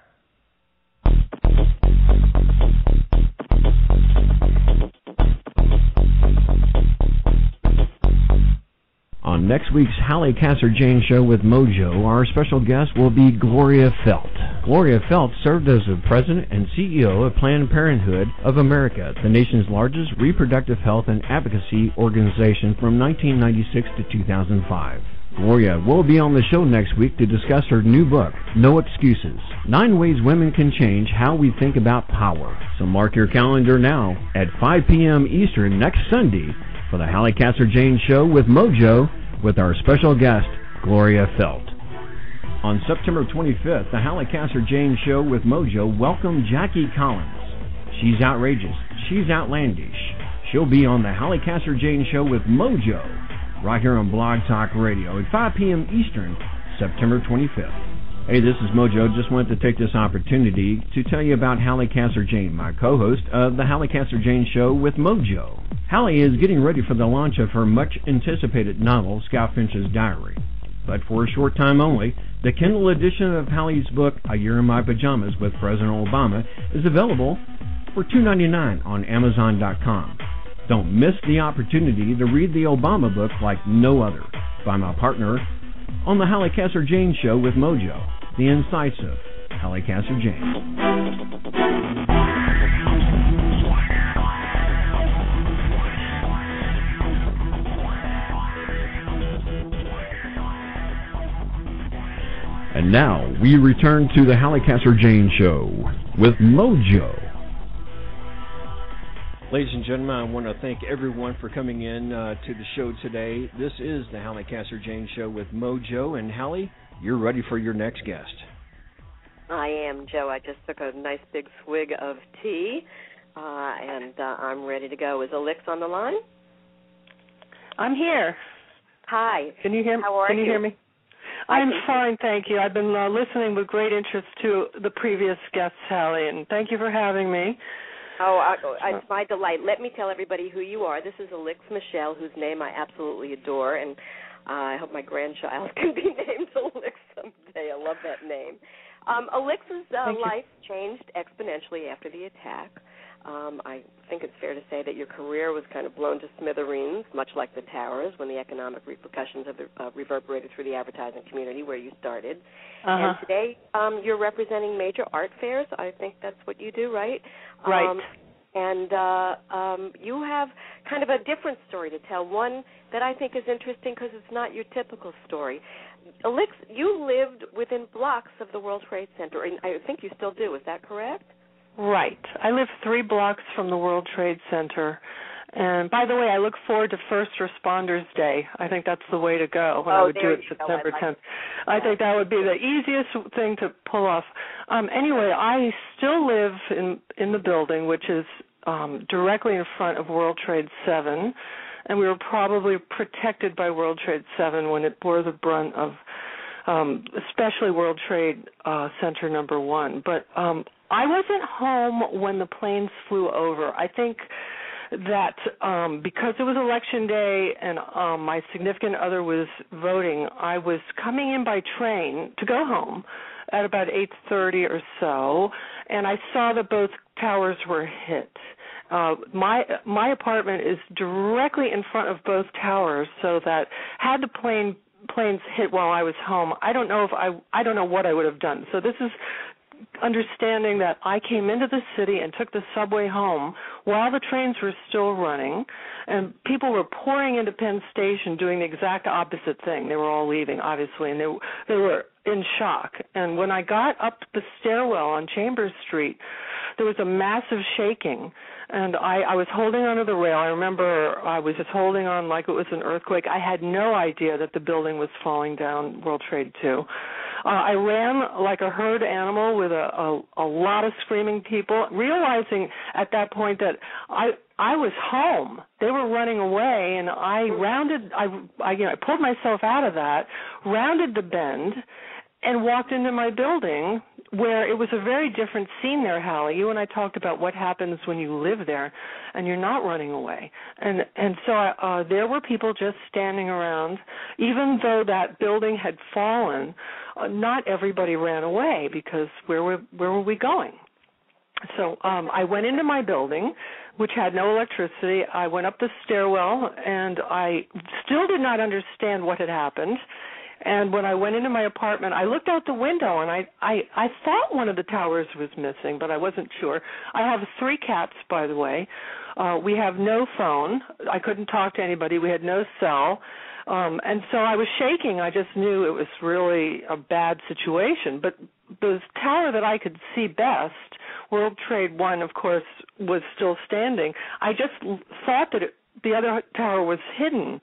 On next week's Hallie Castor-Jayne Show with Mojo, our special guest will be Gloria Feldt. Gloria Feldt served as the president and CEO of Planned Parenthood of America, the nation's largest reproductive health and advocacy organization from 1996 to 2005. Gloria will be on the show next week to discuss her new book, No Excuses, 9 Ways Women Can Change How We Think About Power. So mark your calendar now at 5 p.m. Eastern next Sunday for the Hallie Castor-Jayne Show with Mojo with our special guest, Gloria Feldt. On September 25th, the Hallie Castor-Jayne Show with Mojo welcomed Jackie Collins. She's outrageous. She's outlandish. She'll be on the Hallie Castor-Jayne Show with Mojo right here on Blog Talk Radio at 5 p.m. Eastern, September 25th. Hey, this is Mojo. Just wanted to take this opportunity to tell you about Hallie Castor-Jayne, my co-host of the Hallie Castor-Jayne Show with Mojo. Hallie is getting ready for the launch of her much-anticipated novel, Scout Finch's Diary. But for a short time only, the Kindle edition of Hallie's book, A Year in My Pajamas with President Obama, is available for $2.99 on Amazon.com. Don't miss the opportunity to read the Obama book like no other by my partner on the Hallie Castor-Jayne Show with Mojo, the insights of Hallie Castor-Jayne. And now we return to the Hallie Castor-Jayne Show with Mojo. Ladies and gentlemen, I want to thank everyone for coming in to the show today. This is the Hallie Castor-Jayne Show with Mojo. And Hallie, you're ready for your next guest. I am, Joe. I just took a nice big swig of tea, and I'm ready to go. Is Alix on the line? I'm here. Hi. Can you hear me? How are you? Can you hear me? I'm fine, thank you. I've been listening with great interest to the previous guests, Hallie, and thank you for having me. It's my delight. Let me tell everybody who you are. This is Alix Michelle, whose name I absolutely adore, and I hope my grandchild can be named Alix someday. I love that name. Alix's life changed exponentially after the attack. I think it's fair to say that your career was kind of blown to smithereens, much like the towers, when the economic repercussions of reverberated through the advertising community where you started. And today you're representing major art fairs. I think that's what you do, right? Right. And you have kind of a different story to tell, one that I think is interesting because it's not your typical story. Alix, you lived within blocks of the World Trade Center, and I think you still do. Is that correct? Right. I live 3 blocks from the World Trade Center. And, by the way, I look forward to First Responders Day. I think that's the way to go when I would do it September 10th. I think that would be the easiest thing to pull off. Anyway, I still live in the building, which is directly in front of World Trade 7, and we were probably protected by World Trade 7 when it bore the brunt of especially World Trade Center number 1. But I wasn't home when the planes flew over. I think that because it was Election Day and my significant other was voting, I was coming in by train to go home at about 8:30 or so, and I saw that both towers were hit. My apartment is directly in front of both towers, so that had the planes hit while I was home, I don't know what I would have done. So this is understanding that I came into the city and took the subway home while the trains were still running, and people were pouring into Penn Station doing the exact opposite thing. They were all leaving, obviously, and they were in shock. And when I got up the stairwell on Chambers Street, there was a massive shaking, and I was holding onto the rail. I remember I was just holding on like it was an earthquake. I had no idea that the building was falling down, World Trade 2. I ran like a herd animal with a lot of screaming people, realizing at that point that I was home. They were running away, and I pulled myself out of that, rounded the bend, and walked into my building, where it was a very different scene there, Hallie. You and I talked about what happens when you live there and you're not running away. And so there were people just standing around. Even though that building had fallen, not everybody ran away, because where were we going? So I went into my building, which had no electricity. I went up the stairwell, and I still did not understand what had happened. And when I went into my apartment, I looked out the window, and I thought one of the towers was missing, but I wasn't sure. I have 3 cats, by the way. We have no phone. I couldn't talk to anybody. We had no cell. And so I was shaking. I just knew it was really a bad situation. But the tower that I could see best, World Trade 1, of course, was still standing. I just thought that the other tower was hidden.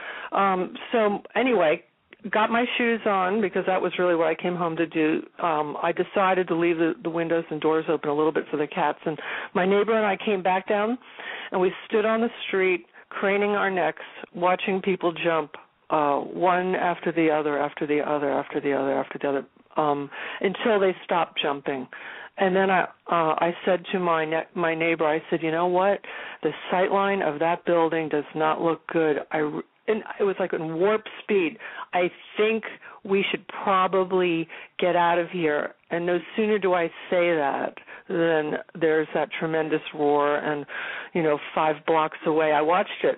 So anyway, got my shoes on, because that was really what I came home to do. I decided to leave the windows and doors open a little bit for the cats. And my neighbor and I came back down, and we stood on the street, craning our necks, watching people jump, one after the other, after the other, after the other, after the other, until they stopped jumping. And then I said to my neighbor, I said, you know what? The sight line of that building does not look good. And it was like in warp speed. I think we should probably get out of here. And no sooner do I say that than there's that tremendous roar. And, 5 blocks away, I watched it,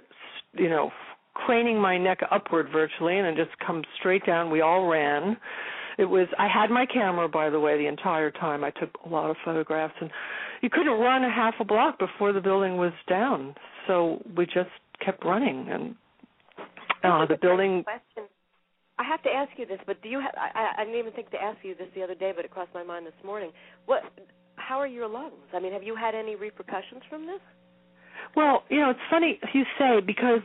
craning my neck upward virtually, and then just come straight down. We all ran. I had my camera, by the way, the entire time. I took a lot of photographs, and you couldn't run a half a block before the building was down. So we just kept running, and the building. Question. I have to ask you this, but do you have? I didn't even think to ask you this the other day, but it crossed my mind this morning. How are your lungs? I mean, have you had any repercussions from this? Well, it's funny you say, because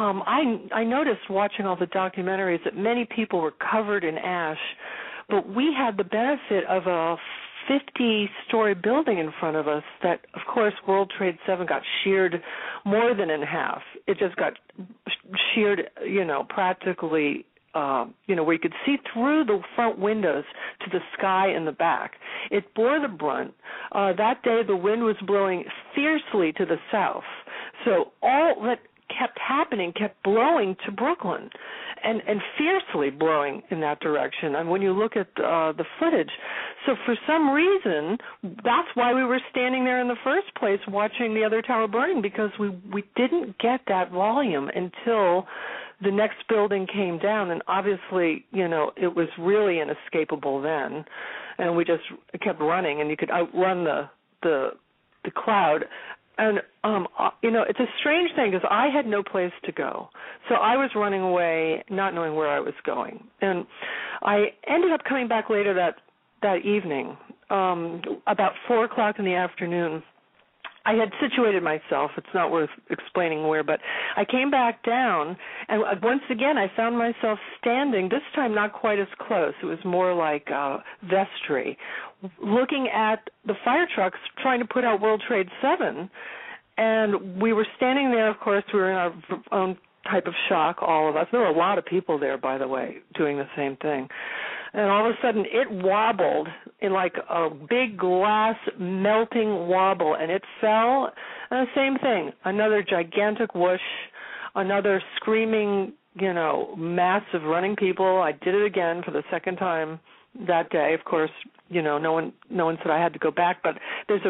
I noticed watching all the documentaries that many people were covered in ash, but we had the benefit of a 50-story building in front of us that, of course, World Trade 7 got sheared more than in half. It just got sheared, practically, where you could see through the front windows to the sky in the back. It bore the brunt. That day, the wind was blowing fiercely to the south. So all that kept blowing to Brooklyn, and fiercely blowing in that direction. And when you look at the footage, so for some reason, that's why we were standing there in the first place watching the other tower burning, because we didn't get that volume until the next building came down, and obviously, it was really inescapable then, and we just kept running, and you could outrun the cloud. And, it's a strange thing, because I had no place to go. So I was running away, not knowing where I was going. And I ended up coming back later that evening, about 4 o'clock in the afternoon. I had situated myself. It's not worth explaining where, but I came back down, and once again I found myself standing, this time not quite as close. It was more like vestry, looking at the fire trucks trying to put out World Trade 7, and we were standing there, of course, we were in our own type of shock, all of us. There were a lot of people there, by the way, doing the same thing. And all of a sudden, it wobbled in like a big glass melting wobble, and it fell. And the same thing, another gigantic whoosh, another screaming, mass of running people. I did it again for the second time that day. Of course, no one said I had to go back, but there's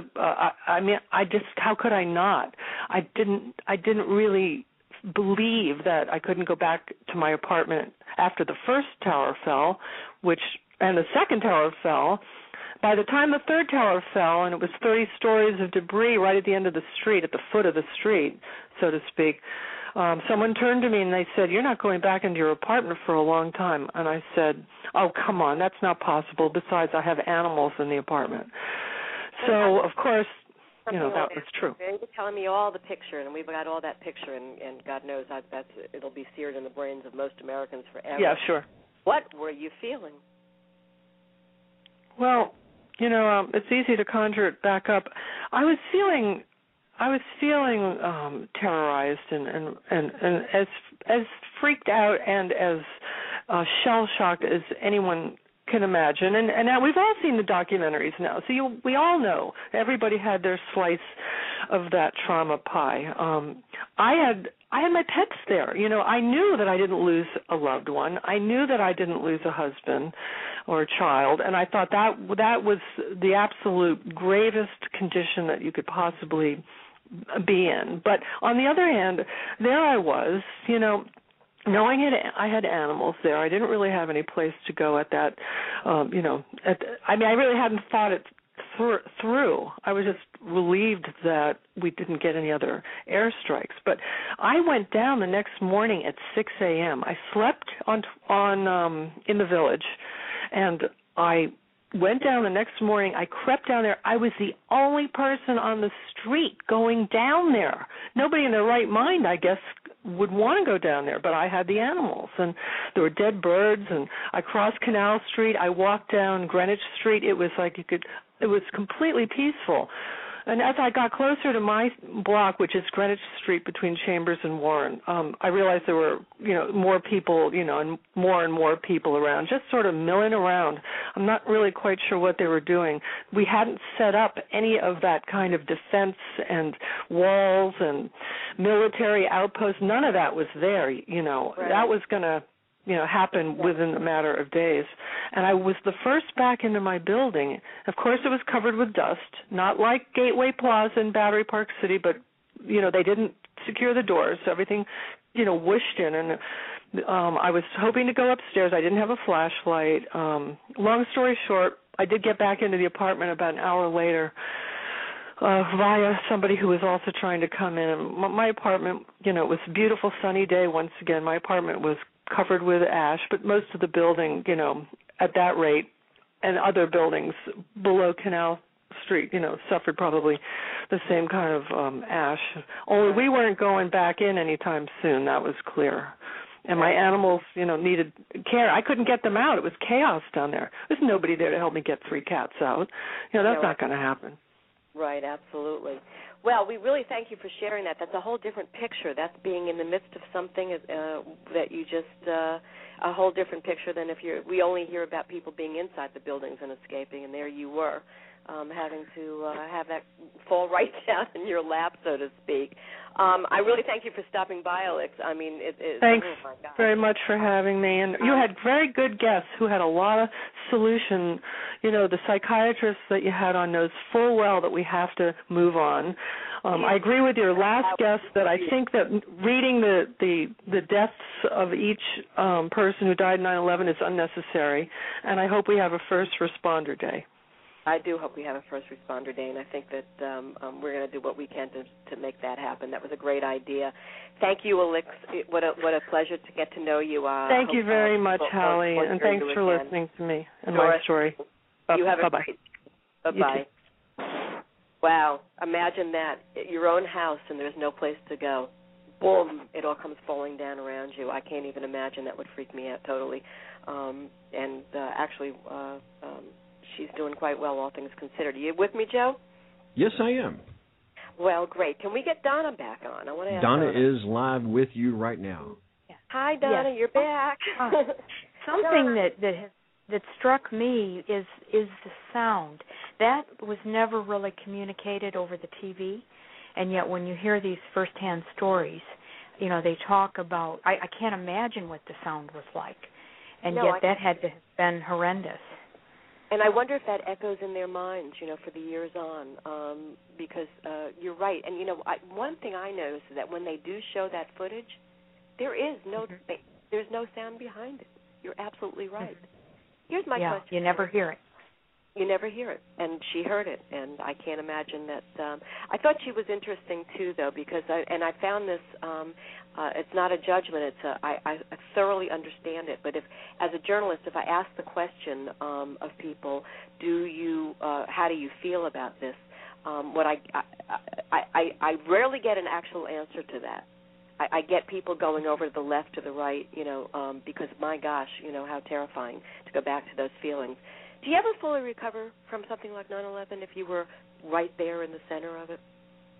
how could I not? I didn't really believe that I couldn't go back to my apartment after the first tower fell, and the second tower fell. By the time the third tower fell, and it was 30 stories of debris right at the end of the street, at the foot of the street, so to speak, someone turned to me and they said, "You're not going back into your apartment for a long time." And I said, "Oh, come on, that's not possible. Besides, I have animals in the apartment." So, of course, that was true. You were telling me all the picture, and we've got all that picture, and God knows it'll be seared in the brains of most Americans forever. Yeah, sure. What were you feeling? Well, it's easy to conjure it back up. I was feeling terrorized and as freaked out and as shell shocked as anyone can imagine, and now we've all seen the documentaries now, so we all know. Everybody had their slice of that trauma pie. I had my pets there. You know, I knew that I didn't lose a loved one. I knew that I didn't lose a husband or a child, and I thought that was the absolute gravest condition that you could possibly be in. But on the other hand, there I was, you know, knowing I had animals there. I didn't really have any place to go at that, you know. I really hadn't thought it through. I was just relieved that we didn't get any other airstrikes. But I went down the next morning at 6 a.m. I slept on in the village, and I went down the next morning. I crept down there. I was the only person on the street going down there. Nobody in their right mind, I guess, would want to go down there, but I had the animals, and there were dead birds, and I crossed Canal Street. I walked down Greenwich Street. It was like it was completely peaceful. And as I got closer to my block, which is Greenwich Street between Chambers and Warren, I realized there were, you know, more people, you know, and more people around, just sort of milling around. I'm not really quite sure what they were doing. We hadn't set up any of that kind of defense and walls and military outposts. None of that was there, you know. Right. That was going to, you know, happen within a matter of days. And I was the first back into my building. Of course, it was covered with dust, not like Gateway Plaza in Battery Park City, but, you know, they didn't secure the doors. So everything, you know, whooshed in. And I was hoping to go upstairs. I didn't have a flashlight. Long story short, I did get back into the apartment about an hour later via somebody who was also trying to come in. And my apartment, you know, it was a beautiful sunny day once again. My apartment was covered with ash, but most of the building, you know, at that rate, and other buildings below Canal Street, you know, suffered probably the same kind of ash. Only we weren't going back in anytime soon. That was clear. And my animals, you know, needed care. I couldn't get them out. It was chaos down there. There's nobody there to help me get 3 cats out. You know, that's not going to happen. Right, absolutely. Well, we really thank you for sharing that. That's a whole different picture. That's being in the midst of something that you just, a whole different picture than if we only hear about people being inside the buildings and escaping, and there you were, having to have that fall right down in your lap, so to speak. I really thank you for stopping by, Alex. I mean, thanks very much for having me. And you had very good guests who had a lot of solution. You know, the psychiatrist that you had on knows full well that we have to move on. I agree with your last guest that I think that reading the deaths of each person who died in 9/11 is unnecessary, and I hope we have a first responder day. I do hope we have a first responder day, and I think that we're going to do what we can to make that happen. That was a great idea. Thank you, Alex. What a pleasure to get to know you. Thank you very much, Hallie, and thanks for listening to me and my story. You have a bye-bye. Bye-bye. Wow. Imagine that. Your own house, and there's no place to go. Boom. It all comes falling down around you. I can't even imagine. That would freak me out totally. Actually, she's doing quite well, all things considered. Are you with me, Joe? Yes, I am. Well, great. Can we get Donna back on? I want to ask Donna is live with you right now. Hi, Donna. You're back. Something that struck me is the sound. That was never really communicated over the TV, and yet when you hear these firsthand stories, you know, they talk about, I can't imagine what the sound was like, and yet that had to have been horrendous. And I wonder if that echoes in their minds, you know, for the years on, because you're right. And, you know, one thing I noticed is that when they do show that footage, there's no sound behind it. You're absolutely right. Here's my question. You never hear it. You never hear it, and she heard it, and I can't imagine that. I thought she was interesting, too, though, because I found this, it's not a judgment, I thoroughly understand it, but as a journalist, if I ask the question of people, how do you feel about this, I rarely get an actual answer to that. I get people going over to the left, to the right, you know, because, my gosh, you know, how terrifying to go back to those feelings. Do you ever fully recover from something like 9/11 if you were right there in the center of it?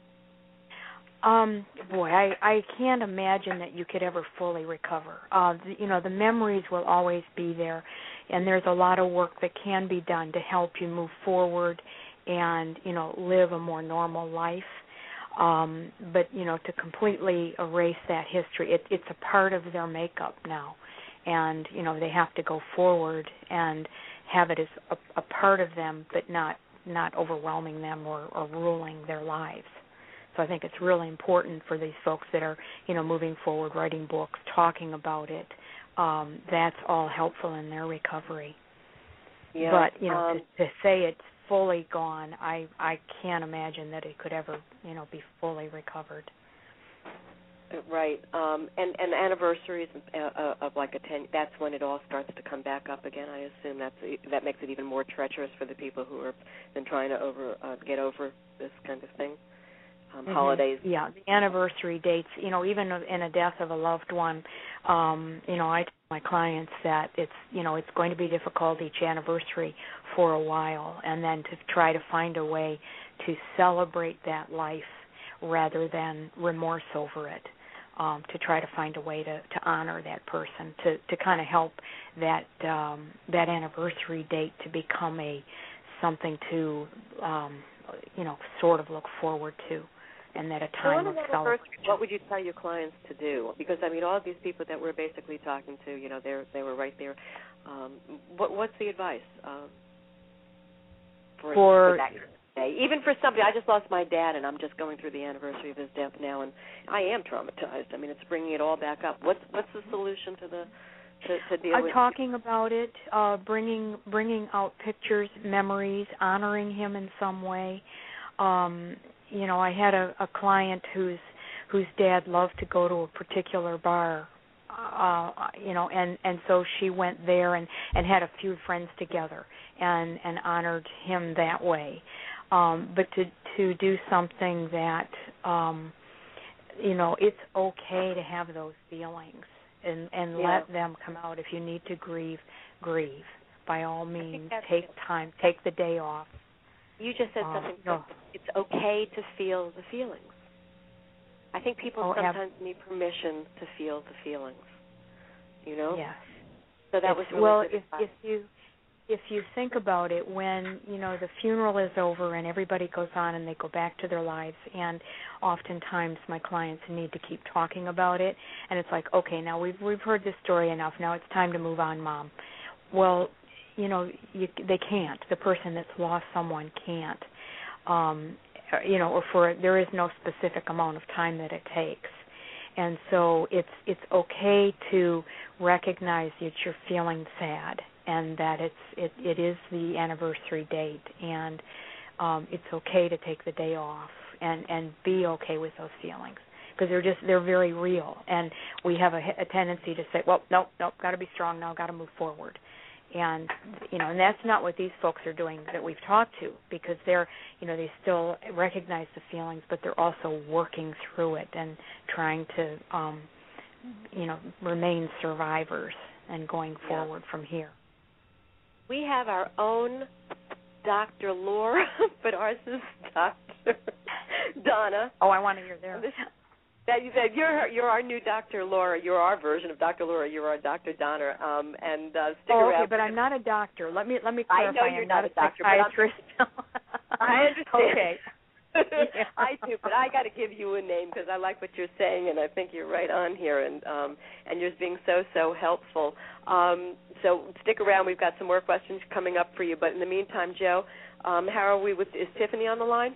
Boy, I can't imagine that you could ever fully recover. You know, the memories will always be there. and there's a lot of work that can be done to help you move forward and, live a more normal life. But, to completely erase that history, it's a part of their makeup now. And, they have to go forward and have it as a part of them, but not overwhelming them or ruling their lives. So I think it's really important for these folks that are, moving forward, writing books, talking about it. That's all helpful in their recovery. Yeah. But, to say it's fully gone, I can't imagine that it could ever, be fully recovered. Right. And anniversaries of like that's when it all starts to come back up again. I assume that makes it even more treacherous for the people who have been trying to get over this kind of thing. Holidays. Yeah, the anniversary dates, even in a death of a loved one, I tell my clients that it's going to be difficult each anniversary for a while, and then to try to find a way to celebrate that life rather than remorse over it, to try to find a way to honor that person, to kind of help that anniversary date to become something to, sort of look forward to. And that a time of celebration. What would you tell your clients to do? Because all of these people that we're basically talking to, they were right there. What's the advice for that day? Even for somebody, I just lost my dad, and I'm just going through the anniversary of his death now, and I am traumatized. It's bringing it all back up. What's the solution to deal with? Talking about it, bringing out pictures, memories, honoring him in some way. I had a client whose dad loved to go to a particular bar, and so she went there and had a few friends together and honored him that way. But to do something that, it's okay to have those feelings and let them come out. If you need to grieve. By all means, take time, take the day off. You just said something. It's okay to feel the feelings. I think people sometimes need permission to feel the feelings. Yes. So that was really good advice. if you think about it, when the funeral is over and everybody goes on and they go back to their lives, and oftentimes my clients need to keep talking about it, and it's like, okay, now we've heard this story enough. Now it's time to move on, Mom. Well, they can't. The person that's lost someone can't. There is no specific amount of time that it takes. And so it's okay to recognize that you're feeling sad and that it is the anniversary date, and it's okay to take the day off and be okay with those feelings, because they're very real, and we have a tendency to say, well, nope, got to be strong now, got to move forward. And and that's not what these folks are doing that we've talked to, because they're they still recognize the feelings, but they're also working through it and trying to remain survivors and going forward from here. We have our own Dr. Laura, but ours is Dr. Donna. Oh, I want to hear theirs. You're our new Dr. Laura. You're our version of Dr. Laura. You're our Dr. Donna. Stick around. Okay, but I'm not a doctor. Let me clarify. I know you're not a doctor, psychiatrist. I understand. Okay. I do, but I got to give you a name because I like what you're saying, and I think you're right on here, and you're being so helpful. So stick around. We've got some more questions coming up for you. But in the meantime, Joe, how are we with? Is Tiffany on the line?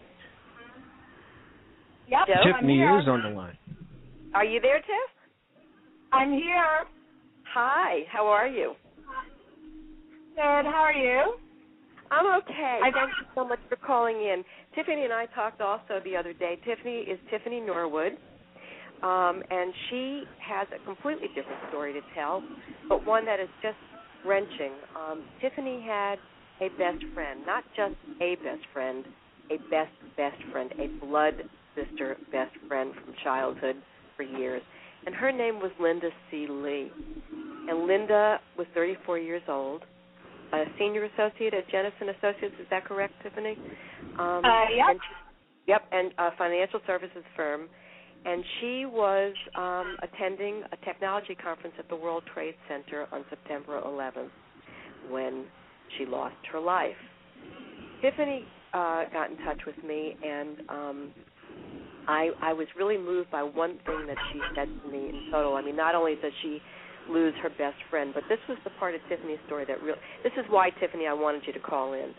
Yep. Joe? Tiffany is on the line. Are you there, Tiff? I'm here. Hi. How are you? Good. How are you? I'm okay. Thank you so much for calling in. Tiffany and I talked also the other day. Tiffany is Tiffany Norwood, and she has a completely different story to tell, but one that is just wrenching. Tiffany had a best friend, not just a best friend, a best friend, a blood sister best friend from childhood for years. And her name was Linda C. Lee. And Linda was 34 years old, a senior associate at Jennison Associates. Is that correct, Tiffany? Yep. And a financial services firm. And she was attending a technology conference at the World Trade Center on September 11th when she lost her life. Tiffany got in touch with me, and I was really moved by one thing that she said to me in total. I mean, not only does she lose her best friend, but this was the part of Tiffany's story that this is why, Tiffany, I wanted you to call in.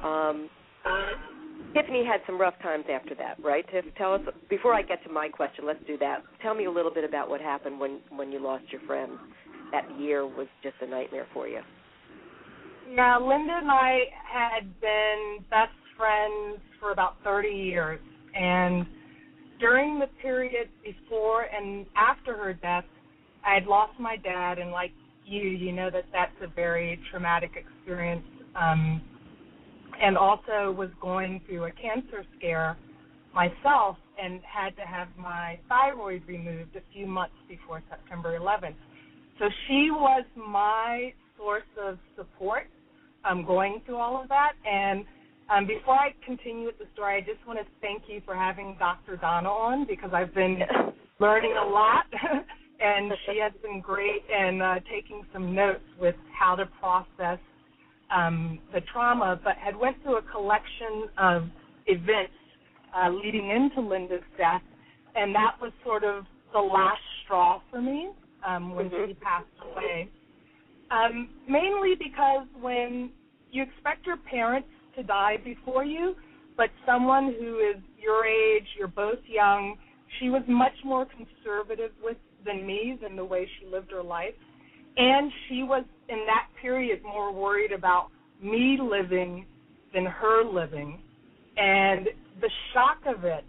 Tiffany had some rough times after that, right, Tiff? Tell us, before I get to my question, let's do that. Tell me a little bit about what happened when you lost your friend. That year was just a nightmare for you. Yeah, Linda and I had been best friends for about 30 years, and during the period before and after her death, I had lost my dad, and like you know that's a very traumatic experience, and also was going through a cancer scare myself and had to have my thyroid removed a few months before September 11th. So she was my source of support going through all of that. And before I continue with the story, I just want to thank you for having Dr. Donna on, because I've been learning a lot, and she has been great in taking some notes with how to process the trauma, but had went through a collection of events leading into Linda's death, and that was sort of the last straw for me when she passed away. Mainly because when you expect your parents to die before you, but someone who is your age, you're both young, she was much more conservative than me, than the way she lived her life. And she was, in that period, more worried about me living than her living. And the shock of it,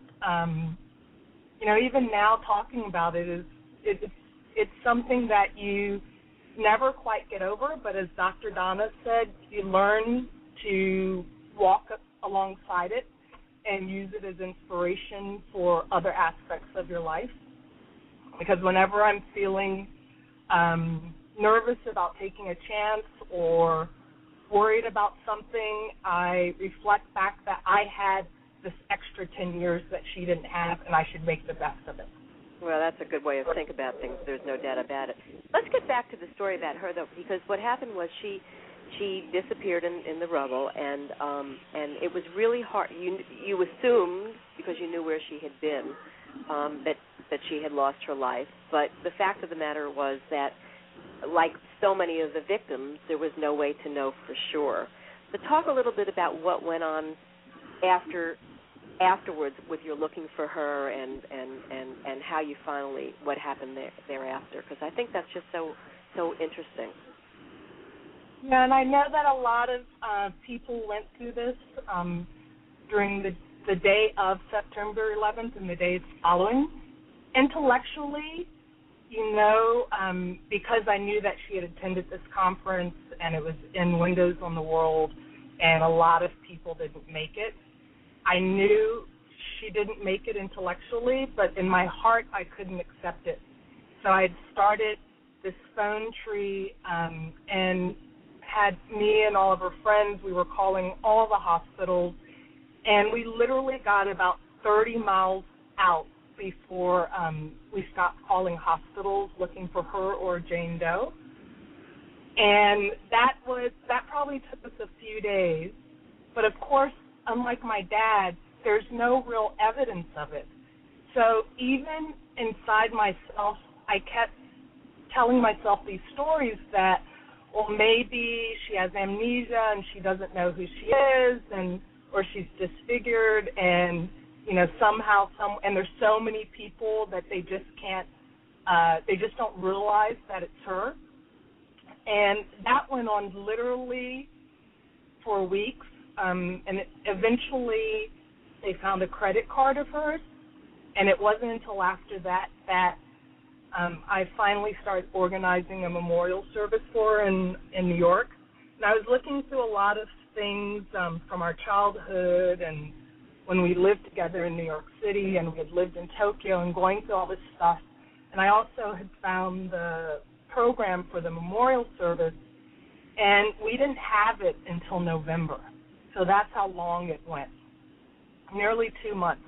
even now talking about it, it's something that you never quite get over. But as Dr. Donna said, you learn to walk alongside it and use it as inspiration for other aspects of your life. Because whenever I'm feeling nervous about taking a chance or worried about something, I reflect back that I had this extra 10 years that she didn't have, and I should make the best of it. Well, that's a good way of thinking about things. There's no doubt about it. Let's get back to the story about her, though, because what happened was she disappeared in the rubble, and it was really hard. You assumed, because you knew where she had been, that she had lost her life. But the fact of the matter was that, like so many of the victims, there was no way to know for sure. So talk a little bit about what went on afterwards with your looking for her and how you finally, what happened thereafter, because I think that's just so interesting. Yeah, and I know that a lot of people went through this during the day of September 11th and the days following. Intellectually, because I knew that she had attended this conference and it was in Windows on the World and a lot of people didn't make it, I knew she didn't make it intellectually, but in my heart I couldn't accept it. So I had started this phone tree and had me and all of her friends, we were calling all the hospitals, and we literally got about 30 miles out before we stopped calling hospitals looking for her or Jane Doe. And that probably took us a few days. But of course, unlike my dad, there's no real evidence of it. So even inside myself, I kept telling myself these stories that, well, maybe she has amnesia and she doesn't know who she is, or she's disfigured, and somehow and there's so many people that they just can't, they just don't realize that it's her. And that went on literally for weeks, and eventually they found a credit card of hers, and it wasn't until after that I finally started organizing a memorial service for her in New York. And I was looking through a lot of things from our childhood and when we lived together in New York City, and we had lived in Tokyo, and going through all this stuff. And I also had found the program for the memorial service, and we didn't have it until November. So that's how long it went, nearly 2 months.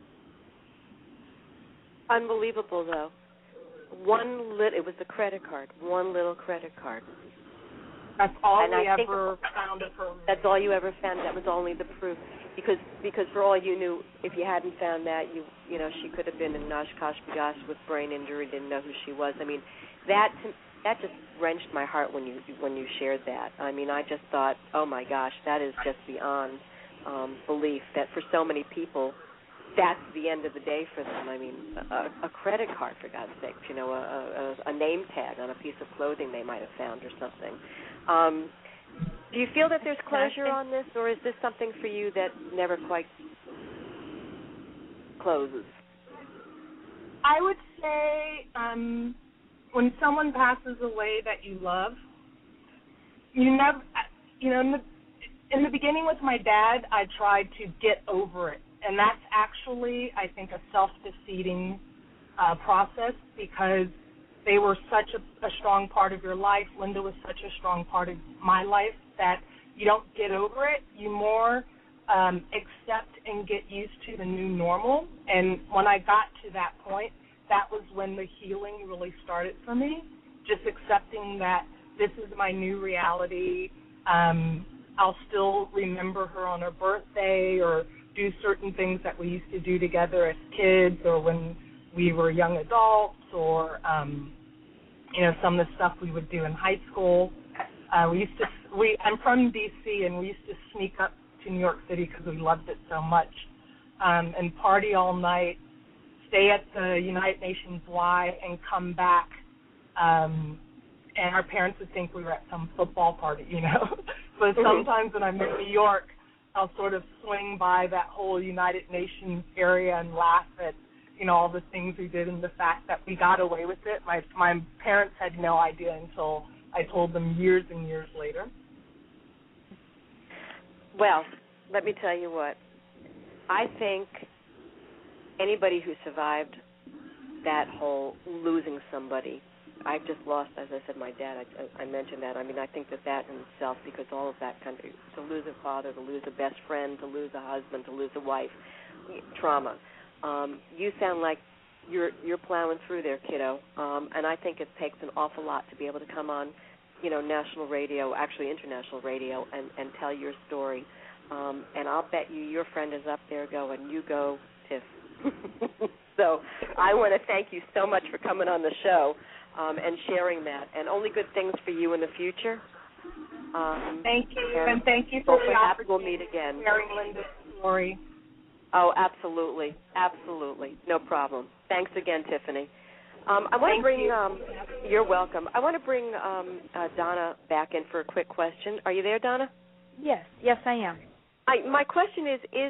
Unbelievable, though. It was the credit card, one little credit card. That's all we ever found of her. That's all you ever found. That was only the proof, because for all you knew, if you hadn't found that, you know, she could have been in Oshkosh B'gosh with brain injury, didn't know who she was. I mean, that just wrenched my heart when you shared that. I mean, I just thought, oh my gosh, that is just beyond belief. That for so many people, that's the end of the day for them. I mean, a credit card, for God's sake, you know, a name tag on a piece of clothing they might have found or something. Do you feel that there's closure on this, or is this something for you that never quite closes? I would say when someone passes away that you love, you never, you know, in the beginning with my dad, I tried to get over it. And that's actually, I think, a self-defeating process, because they were such a strong part of your life. Linda was such a strong part of my life that you don't get over it. You more accept and get used to the new normal. And when I got to that point, that was when the healing really started for me, just accepting that this is my new reality. I'll still remember her on her birthday, or do certain things that we used to do together as kids, or when we were young adults, or you know, some of the stuff we would do in high school. I'm from D.C., and we used to sneak up to New York City because we loved it so much, and party all night, stay at the United Nations Y, and come back. And our parents would think we were at some football party, you know. But sometimes when I'm in New York, I'll sort of swing by that whole United Nations area and laugh at, you know, all the things we did and the fact that we got away with it. My parents had no idea until I told them years and years later. Well, let me tell you what. I think anybody who survived that whole losing somebody, I've just lost, as I said, my dad. I mentioned that. I mean, I think that in itself, because all of that kind of, to lose a father, to lose a best friend, to lose a husband, to lose a wife, trauma. You sound like you're plowing through there, kiddo. And I think it takes an awful lot to be able to come on, you know, national radio, actually international radio, and tell your story. And I'll bet your friend is up there going, you go, Tiff. So I want to thank you so much for coming on the show. And sharing that, and only good things for you in the future. Thank you, and thank you for the opportunity. We'll meet again. Sharing Linda's story. Oh, absolutely, no problem. Thanks again, Tiffany. I want to bring. You're welcome. I want to bring Donna back in for a quick question. Are you there, Donna? Yes, I am. My question is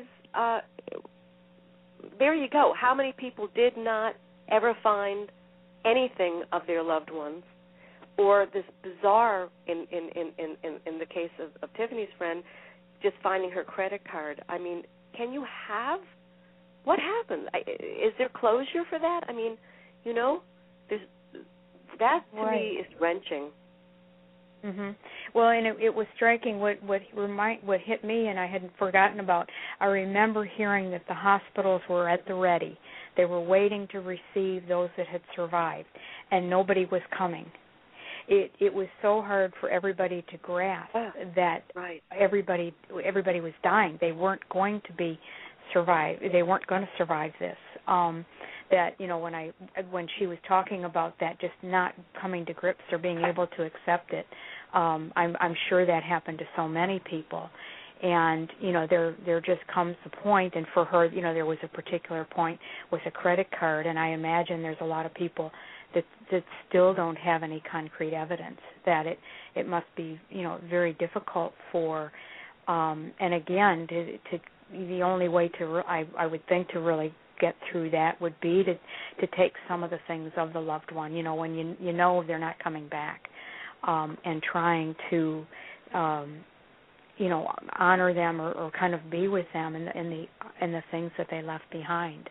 there you go. How many people did not ever find anything of their loved ones, or this bizarre, in the case of Tiffany's friend, just finding her credit card? I mean, what happened? Is there closure for that? I mean, you know, that to me is wrenching. Mhm. Well, and it was striking. What hit me, and I hadn't forgotten about. I remember hearing that the hospitals were at the ready. They were waiting to receive those that had survived, and nobody was coming. It was so hard for everybody to grasp that everybody was dying. They weren't going to survive. They weren't going to survive this. That, you know, when she was talking about that, just not coming to grips or being able to accept it, I'm sure that happened to so many people. And, you know, there just comes a point, and for her, you know, there was a particular point with a credit card, and I imagine there's a lot of people that still don't have any concrete evidence, that it must be, you know, very difficult for, and again, to the only way to, I would think, to really get through that would be to take some of the things of the loved one, you know, when you know they're not coming back, and trying to, you know, honor them or kind of be with them in the things that they left behind.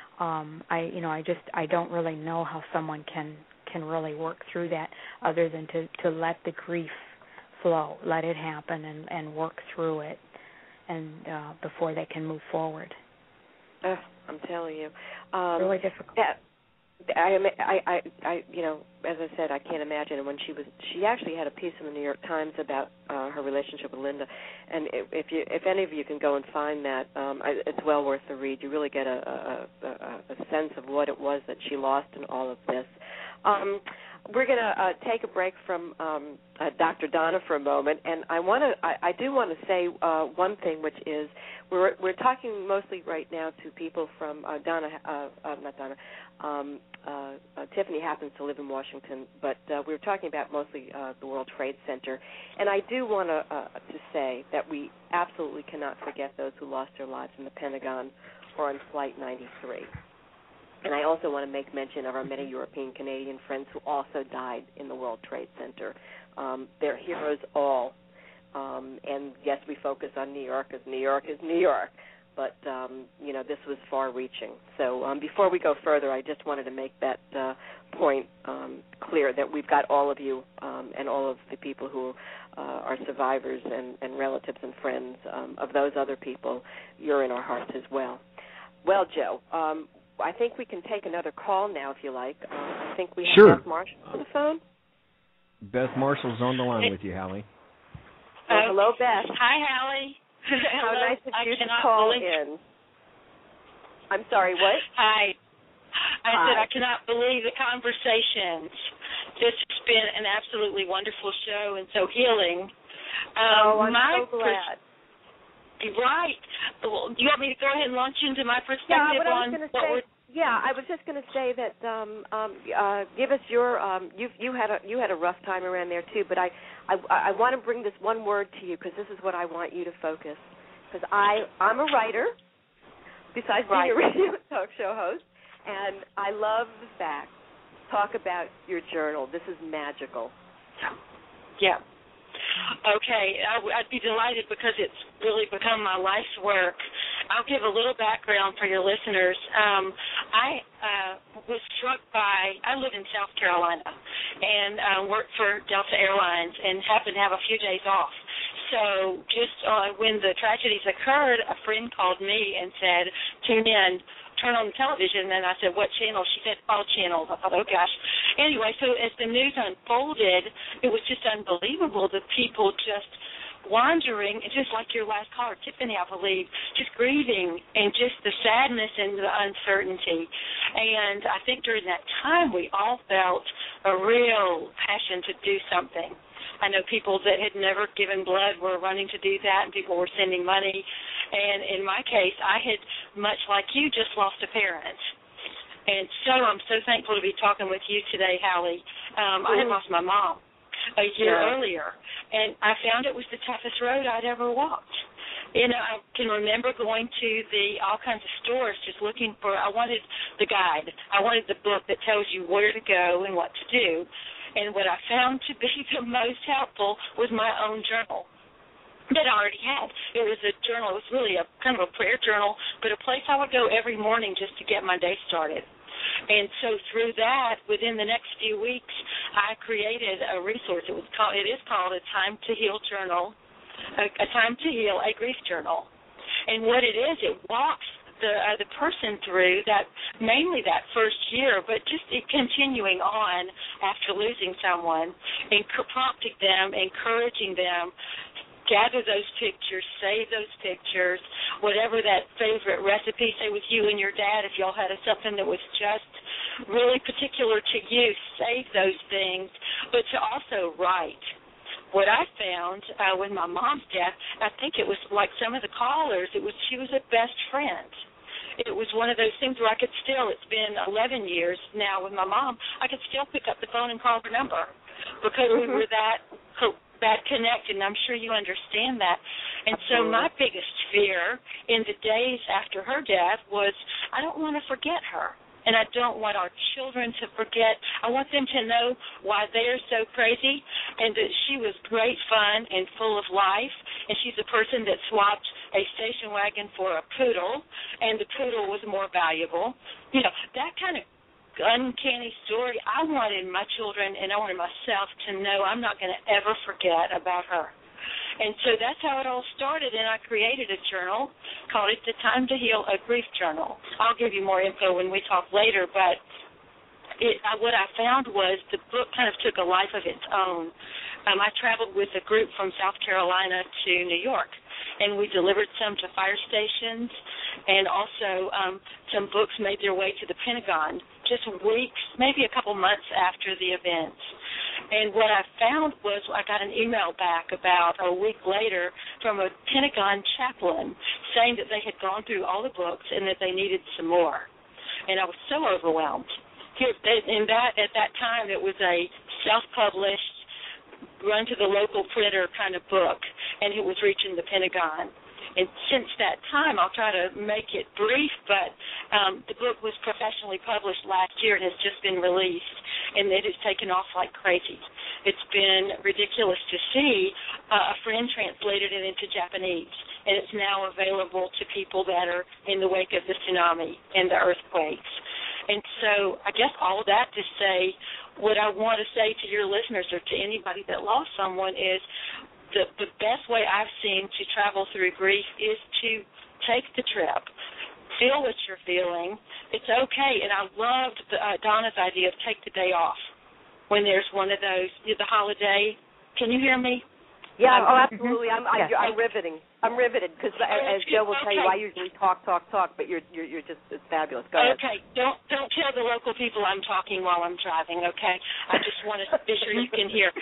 I don't really know how someone can really work through that other than to let the grief flow, let it happen and work through it, and before they can move forward. I'm telling you, really difficult. you know, as I said, I can't imagine. And when she actually had a piece in the New York Times about her relationship with Linda. And if any of you can go and find that, it's well worth the read. You really get a sense of what it was that she lost in all of this. We're going to take a break from Dr. Donna for a moment, and I do want to say one thing, which is we're talking mostly right now to people from Tiffany happens to live in Washington, but we're talking about mostly the World Trade Center, and I do want to say that we absolutely cannot forget those who lost their lives in the Pentagon or on Flight 93. And I also want to make mention of our many European Canadian friends who also died in the World Trade Center. They're heroes all. And yes, we focus on New York because New York is New York. But, you know, this was far-reaching. So before we go further, I just wanted to make that point clear that we've got all of you and all of the people who are survivors and relatives and friends of those other people. You're in our hearts as well. Well, Joe, I think we can take another call now, if you like. I think we have Beth Marshall on the phone. Beth Marshall's on the line with you, Hallie. Well, hello, Beth. Hi, Hallie. How nice of you to call in. I'm sorry, what? Hi. I said I cannot believe the conversations. This has been an absolutely wonderful show and so healing. I'm so glad. Right. Well, do you want me to go ahead and launch into my perspective on what we're... Yeah, I was just going to say that give us your you had a rough time around there too, but I want to bring this one word to you because this is what I want you to focus, because I'm a writer besides being a radio talk show host, and I love the fact talk about your journal. This is magical. Yeah. Okay, I'd be delighted because it's really become my life's work. I'll give a little background for your listeners. I was struck by, I live in South Carolina and work for Delta Airlines and happened to have a few days off. So just when the tragedies occurred, a friend called me and said, tune in, turn on the television, and I said, what channel? She said, all channels. I thought, oh, gosh. Anyway, so as the news unfolded, it was just unbelievable, the people just wandering, just like your last caller, Tiffany, I believe, just grieving and just the sadness and the uncertainty. And I think during that time we all felt a real passion to do something. I know people that had never given blood were running to do that, and people were sending money. And in my case, I had, much like you, just lost a parent. And so I'm so thankful to be talking with you today, Hallie. I had lost my mom a year earlier, and I found it was the toughest road I'd ever walked. You know, I can remember going to all kinds of stores just looking for, I wanted the guide. I wanted the book that tells you where to go and what to do. And what I found to be the most helpful was my own journal that I already had. It was a journal. It was really a kind of a prayer journal, but a place I would go every morning just to get my day started. And so through that, within the next few weeks, I created a resource. It is called a Time to Heal journal, a Time to Heal, a grief journal. And what it is, it walks the person through that, mainly that first year, but just continuing on after losing someone, and prompting them, encouraging them, gather those pictures, save those pictures, whatever that favorite recipe, say with you and your dad, if y'all had something that was just really particular to you, save those things, but to also write. What I found with my mom's death, I think it was like some of the callers, she was a best friend. It was one of those things where I could still, it's been 11 years now with my mom, I could still pick up the phone and call her number because we were that connected, and I'm sure you understand that. And so my biggest fear in the days after her death was I don't want to forget her. And I don't want our children to forget. I want them to know why they're so crazy and that she was great fun and full of life. And she's a person that swapped a station wagon for a poodle, and the poodle was more valuable. You know, that kind of uncanny story. I wanted my children and I wanted myself to know I'm not going to ever forget about her. And so that's how it all started, and I created a journal, called it The Time to Heal, a Grief Journal. I'll give you more info when we talk later, but what I found was the book kind of took a life of its own. I traveled with a group from South Carolina to New York, and we delivered some to fire stations, and also some books made their way to the Pentagon just weeks, maybe a couple months after the events. And what I found was I got an email back about a week later from a Pentagon chaplain saying that they had gone through all the books and that they needed some more. And I was so overwhelmed. At that time, it was a self-published, run-to-the-local printer kind of book, and it was reaching the Pentagon. And since that time, I'll try to make it brief, but the book was professionally published last year and has just been released, and it has taken off like crazy. It's been ridiculous to see. A friend translated it into Japanese, and it's now available to people that are in the wake of the tsunami and the earthquakes. And so I guess all of that to say, what I want to say to your listeners or to anybody that lost someone is, the best way I've seen to travel through grief is to take the trip, feel what you're feeling. It's okay, and I loved Donna's idea of take the day off when there's one of those, the holiday. Can you hear me? Yeah, absolutely. I'm riveting. I'm riveted because, as Joe will tell you, I usually talk, but you're just it's fabulous. Go ahead. Okay, don't tell the local people I'm talking while I'm driving. Okay, I just want to be sure you can hear.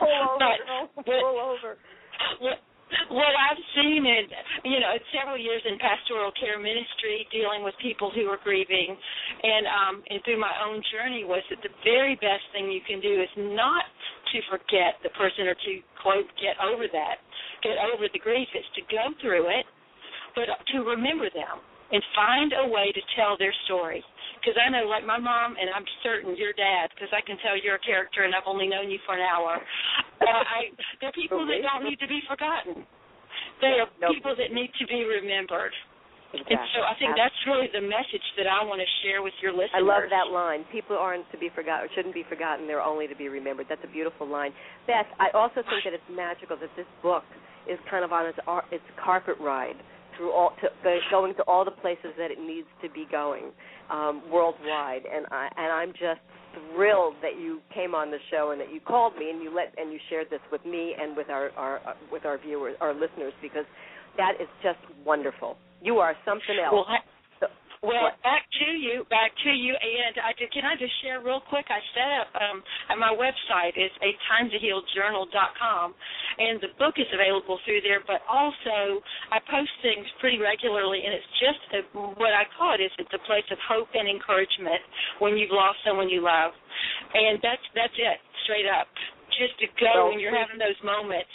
Pull over. What I've seen in, several years in pastoral care ministry, dealing with people who are grieving, and through my own journey, was that the very best thing you can do is not to forget the person or to, quote, get over the grief. It's to go through it, but to remember them and find a way to tell their story. Because I know, like my mom, and I'm certain your dad, because I can tell you're a character and I've only known you for an hour, they're people that don't need to be forgotten. They are people that need to be remembered. Exactly. And so I think that's really the message that I want to share with your listeners. I love that line. People aren't to be forgotten, or shouldn't be forgotten. They're only to be remembered. That's a beautiful line. Beth, I also think that it's magical that this book is kind of on its carpet ride through going to all the places that it needs to be going worldwide. And I'm just thrilled that you came on the show and that you called me and you shared this with me and with our viewers, our listeners, because that is just wonderful. You are something else. Well, back to you, and can I just share real quick? I set up at my website is atimetohealjournal.com, and the book is available through there. But also, I post things pretty regularly, and it's just what I call it is it's a place of hope and encouragement when you've lost someone you love, and that's it, straight up. Just to go when you're having those moments.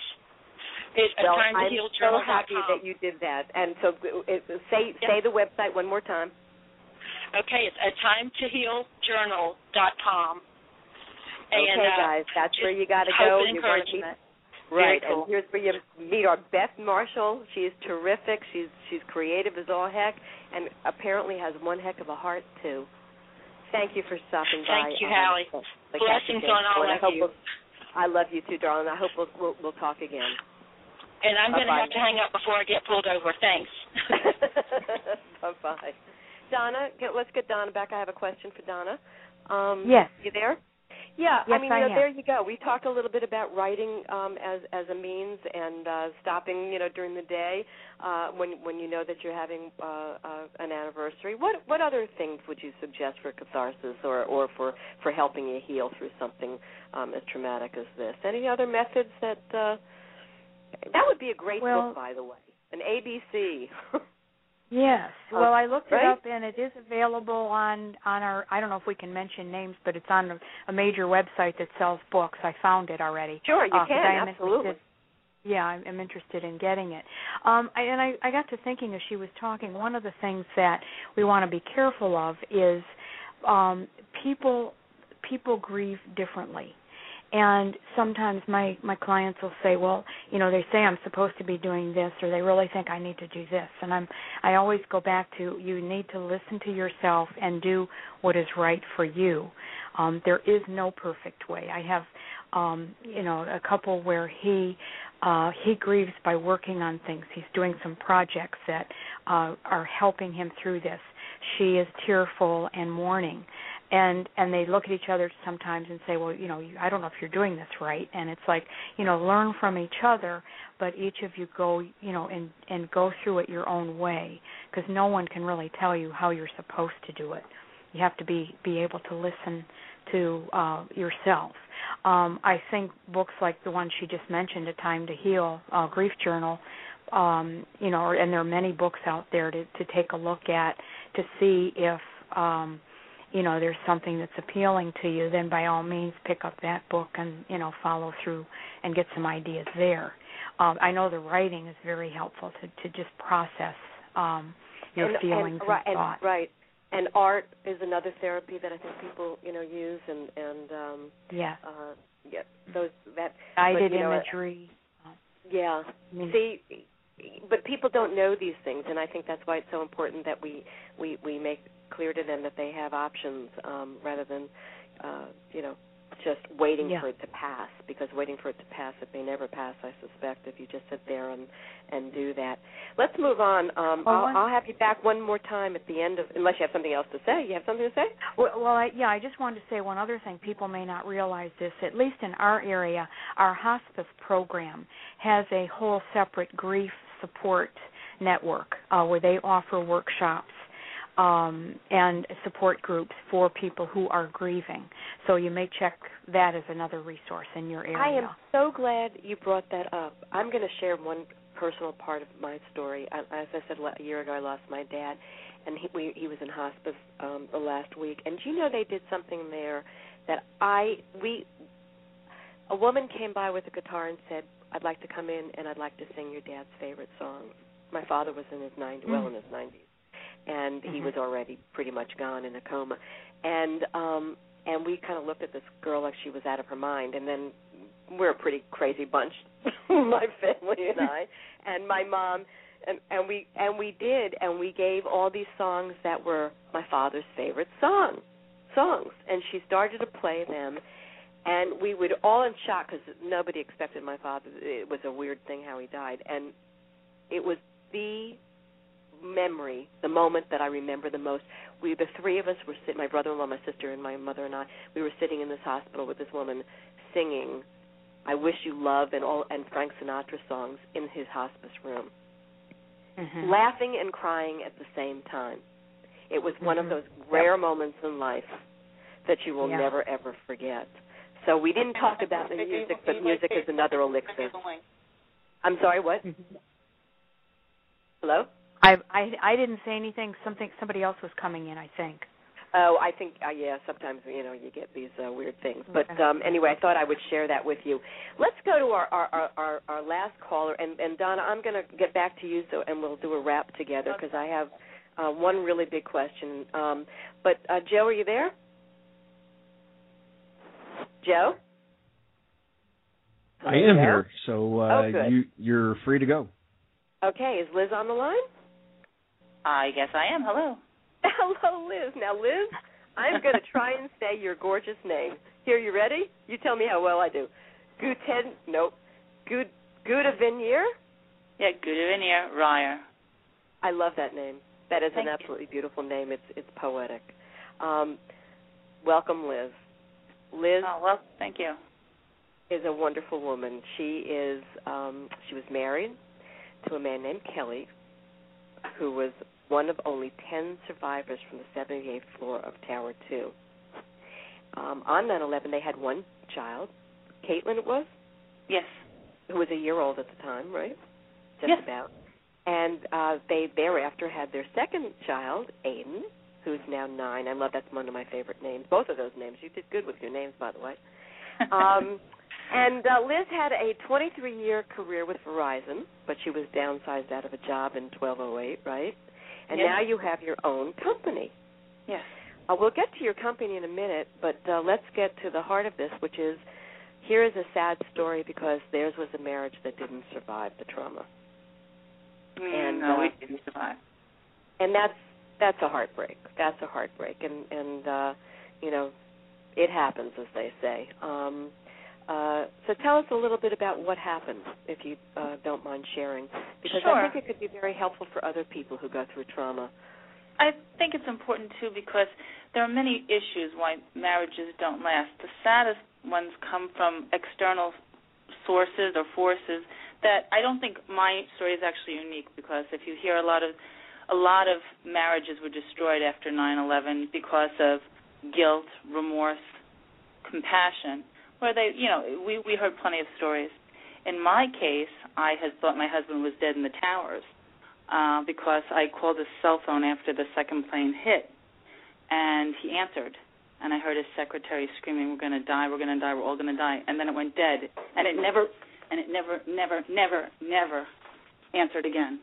I'm so happy that you did that. And so say the website one more time. Okay, it's atimetohealjournal.com. Okay, guys, that's where you got to go. You're going to meet, right, cool. And here's where you meet our Beth Marshall. She's terrific. She's creative as all heck, and apparently has one heck of a heart, too. Thank you for stopping by. Thank you, Hallie. Blessings on all of you. I love you, too, darling. I hope we'll talk again. And I'm going to have to hang up before I get pulled over. Thanks. Bye-bye. Donna, let's get Donna back. I have a question for Donna. Yes. You there? Yeah, yes, I mean, there you go. We talked a little bit about writing as a means and stopping, during the day when you know that you're having an anniversary. What other things would you suggest for catharsis or for helping you heal through something as traumatic as this? Any other methods that would be a great book, by the way, an ABC. Yes. Well, I looked it up, and it is available on our, I don't know if we can mention names, but it's on a major website that sells books. I found it already. Sure, you can, absolutely. Yeah, I'm interested in getting it. I got to thinking as she was talking, one of the things that we want to be careful of is people grieve differently. And sometimes my clients will say, well, they say I'm supposed to be doing this, or they really think I need to do this. And I always go back to, you need to listen to yourself and do what is right for you. There is no perfect way. I have, a couple where he grieves by working on things. He's doing some projects that are helping him through this. She is tearful and mourning. and they look at each other sometimes and say, well, I don't know if you're doing this right. And it's like, learn from each other, but each of you go, and go through it your own way, because no one can really tell you how you're supposed to do it. You have to be able to listen to yourself. I think books like the one she just mentioned, A Time to Heal, Grief Journal, and there are many books out there to take a look at to see if, there's something that's appealing to you, then by all means pick up that book and, follow through and get some ideas there. I know the writing is very helpful to just process your feelings and thoughts. Right. And art is another therapy that I think people, use, and those that guided imagery. Yeah. See, but people don't know these things, and I think that's why it's so important that we make clear to them that they have options rather than, just waiting for it to pass. Because waiting for it to pass, it may never pass, I suspect, if you just sit there and do that. Let's move on. I'll have you back one more time at the end of, unless you have something else to say. You have something to say? I just wanted to say one other thing. People may not realize this. At least in our area, our hospice program has a whole separate grief support network where they offer workshops and support groups for people who are grieving. So you may check that as another resource in your area. I am so glad you brought that up. I'm going to share one personal part of my story. As I said, a year ago I lost my dad, and he was in hospice the last week. And do you know they did something there that a woman came by with a guitar and said, I'd like to come in and I'd like to sing your dad's favorite songs. My father was in his 90s, in his 90s. And he was already pretty much gone in a coma. And we kind of looked at this girl like she was out of her mind. And then we're a pretty crazy bunch, my family and I, and my mom. And we did, and we gave all these songs that were my father's favorite songs. And she started to play them. And we were all in shock because nobody expected my father. It was a weird thing how he died. And it was the memory, the moment that I remember the most. The three of us were sitting, my brother-in-law, my sister, and my mother and I, we were sitting in this hospital with this woman singing I Wish You Love and Frank Sinatra songs in his hospice room, laughing and crying at the same time. It was one of those rare moments in life that you will never, ever forget. So we didn't talk about the music, but music is another elixir. I'm sorry, what? Hello? I didn't say anything. Somebody else was coming in, I think. Oh, I think, sometimes, you get these weird things. But anyway, I thought I would share that with you. Let's go to our last caller. And Donna, I'm going to get back to you, and we'll do a wrap together because I have one really big question. But, Joe, are you there? Joe? I am here, so you're free to go. Okay, is Liz on the line? I guess I am. Hello. Hello, Liz. Now, Liz, I'm going to try and say your gorgeous name. Here, you ready? You tell me how well I do. Gudavinier? Yeah, Gudavinier Ryer. I love that name. That is an absolutely beautiful name. It's poetic. Welcome, Liz. Liz. Oh, well, thank you. Is a wonderful woman. She was married to a man named Kelly, who was one of only 10 survivors from the 78th floor of Tower 2. On 9/11, they had one child. Caitlin, it was? Yes. Who was a year old at the time, right? Just yes. about. And they thereafter had their second child, Aiden, who's now 9. I love that's one of my favorite names. Both of those names. You did good with your names, by the way. And Liz had a 23-year career with Verizon, but she was downsized out of a job in 1208, right? And now you have your own company. Yes. We'll get to your company in a minute, but let's get to the heart of this, which is, here is a sad story because theirs was a marriage that didn't survive the trauma. No, we didn't survive. And that's a heartbreak. That's a heartbreak. And it happens, as they say. So tell us a little bit about what happened, if you don't mind sharing, because Sure. I think it could be very helpful for other people who go through trauma. I think it's important, too, because there are many issues why marriages don't last. The saddest ones come from external sources or forces that I don't think my story is actually unique, because if you hear a lot of marriages were destroyed after 9/11 because of guilt, remorse, compassion, where they, we heard plenty of stories. In my case, I had thought my husband was dead in the towers because I called his cell phone after the second plane hit, and he answered, and I heard his secretary screaming, "We're going to die, we're going to die, we're all going to die," and then it went dead, and it never answered again.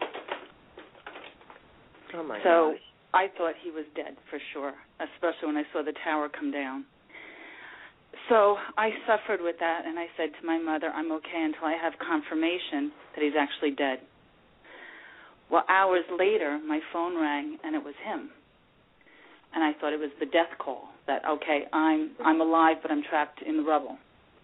Oh my so gosh. I thought he was dead for sure, especially when I saw the tower come down. So I suffered with that, and I said to my mother, I'm okay until I have confirmation that he's actually dead. Well, hours later, my phone rang, and it was him. And I thought it was the death call, that, okay, I'm alive, but I'm trapped in the rubble.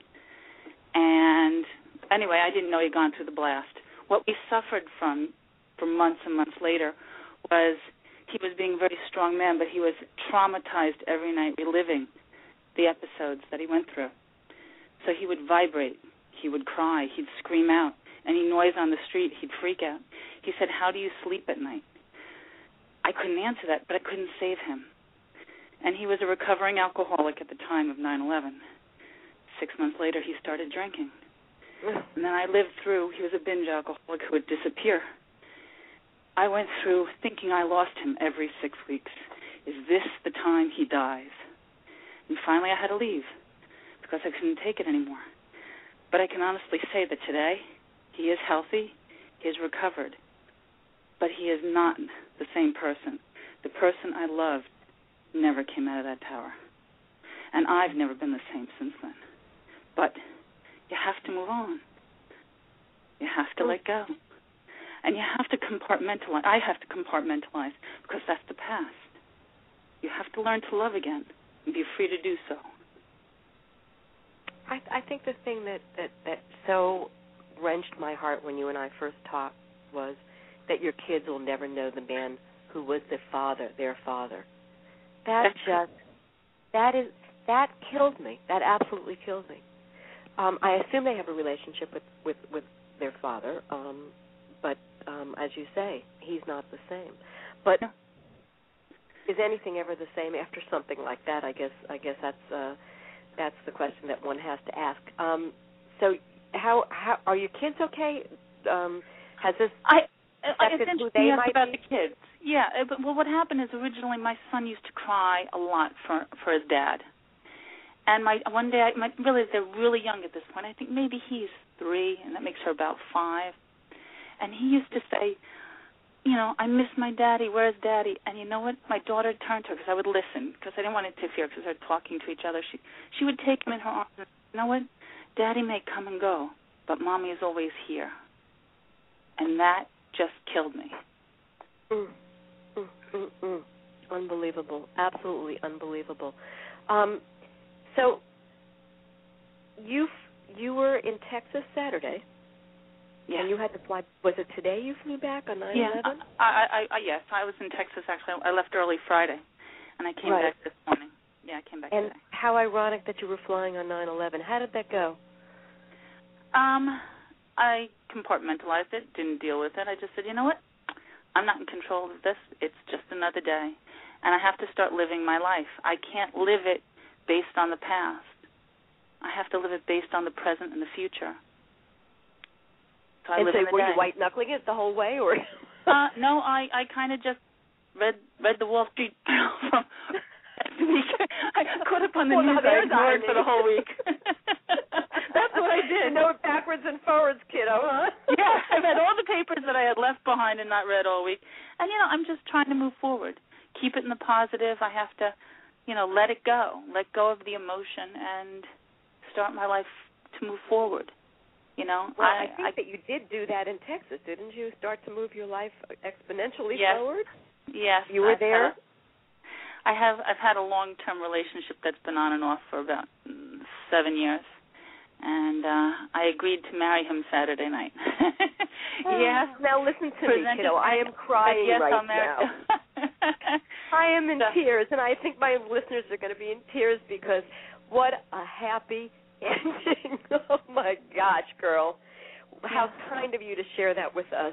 And anyway, I didn't know he'd gone through the blast. What we suffered from for months and months later was he was being a very strong man, but he was traumatized every night, reliving the episodes that he went through. So he would vibrate, he would cry, he'd scream out. Any noise on the street, he'd freak out. He said, how do you sleep at night? I couldn't answer that, but I couldn't save him. And he was a recovering alcoholic at the time of 9/11. 6 months later, he started drinking. And then I lived through, he was a binge alcoholic who would disappear. I went through thinking I lost him every 6 weeks. Is this the time he dies? And finally I had to leave because I couldn't take it anymore. But I can honestly say that today he is healthy, he is recovered, but he is not the same person. The person I loved never came out of that tower. And I've never been the same since then. But you have to move on. You have to let go. And you have to compartmentalize. I have to compartmentalize because that's the past. You have to learn to love again and be free to do so. I think the thing that so wrenched my heart when you and I first talked was that your kids will never know the man who was their father. That killed me. That absolutely killed me. I assume they have a relationship with their father, but as you say, he's not the same. But is anything ever the same after something like that? I guess that's the question that one has to ask. So how are your kids okay? Has this it's interesting you asked about the kids. Yeah, but what happened is originally my son used to cry a lot for his dad. And one day, they're really young at this point. I think maybe he's 3, and that makes her about 5. And he used to say, I miss my daddy. Where's daddy? And you know what? My daughter turned to her because I would listen because I didn't want to interfere because they're talking to each other. She would take him in her arms. You know what? Daddy may come and go, but Mommy is always here. And that just killed me. Unbelievable. Absolutely unbelievable. So you were in Texas Saturday. Yeah. And you had to fly. Was it today you flew back on 9/11? Yeah. Yes, I was in Texas actually. I left early Friday, and I came back this morning. Yeah, I came back today. And how ironic that you were flying on 9/11. How did that go? I compartmentalized it, didn't deal with it. I just said, you know what? I'm not in control of this. It's just another day, and I have to start living my life. I can't live it based on the past. I have to live it based on the present and the future. So I live in the were day. you white-knuckling it the whole way, or? No, I kind of just read the Wall Street Journal from last week. I caught up on the news I ignored for the whole week. That's what I did. No backwards and forwards, kiddo, huh? Yeah, I read all the papers that I had left behind and not read all week. And, I'm just trying to move forward. Keep it in the positive. I have to, let it go. Let go of the emotion and start my life to move forward. Well, I think that you did do that in Texas, didn't you? Start to move your life exponentially forward? Yes. You were there? I've had a long-term relationship that's been on and off for about 7 years. And I agreed to marry him Saturday night. Yes. Now listen to me, kiddo. I am crying right now. I am in tears, and I think my listeners are going to be in tears because what a happy ending. Oh, my gosh, girl. How kind of you to share that with us.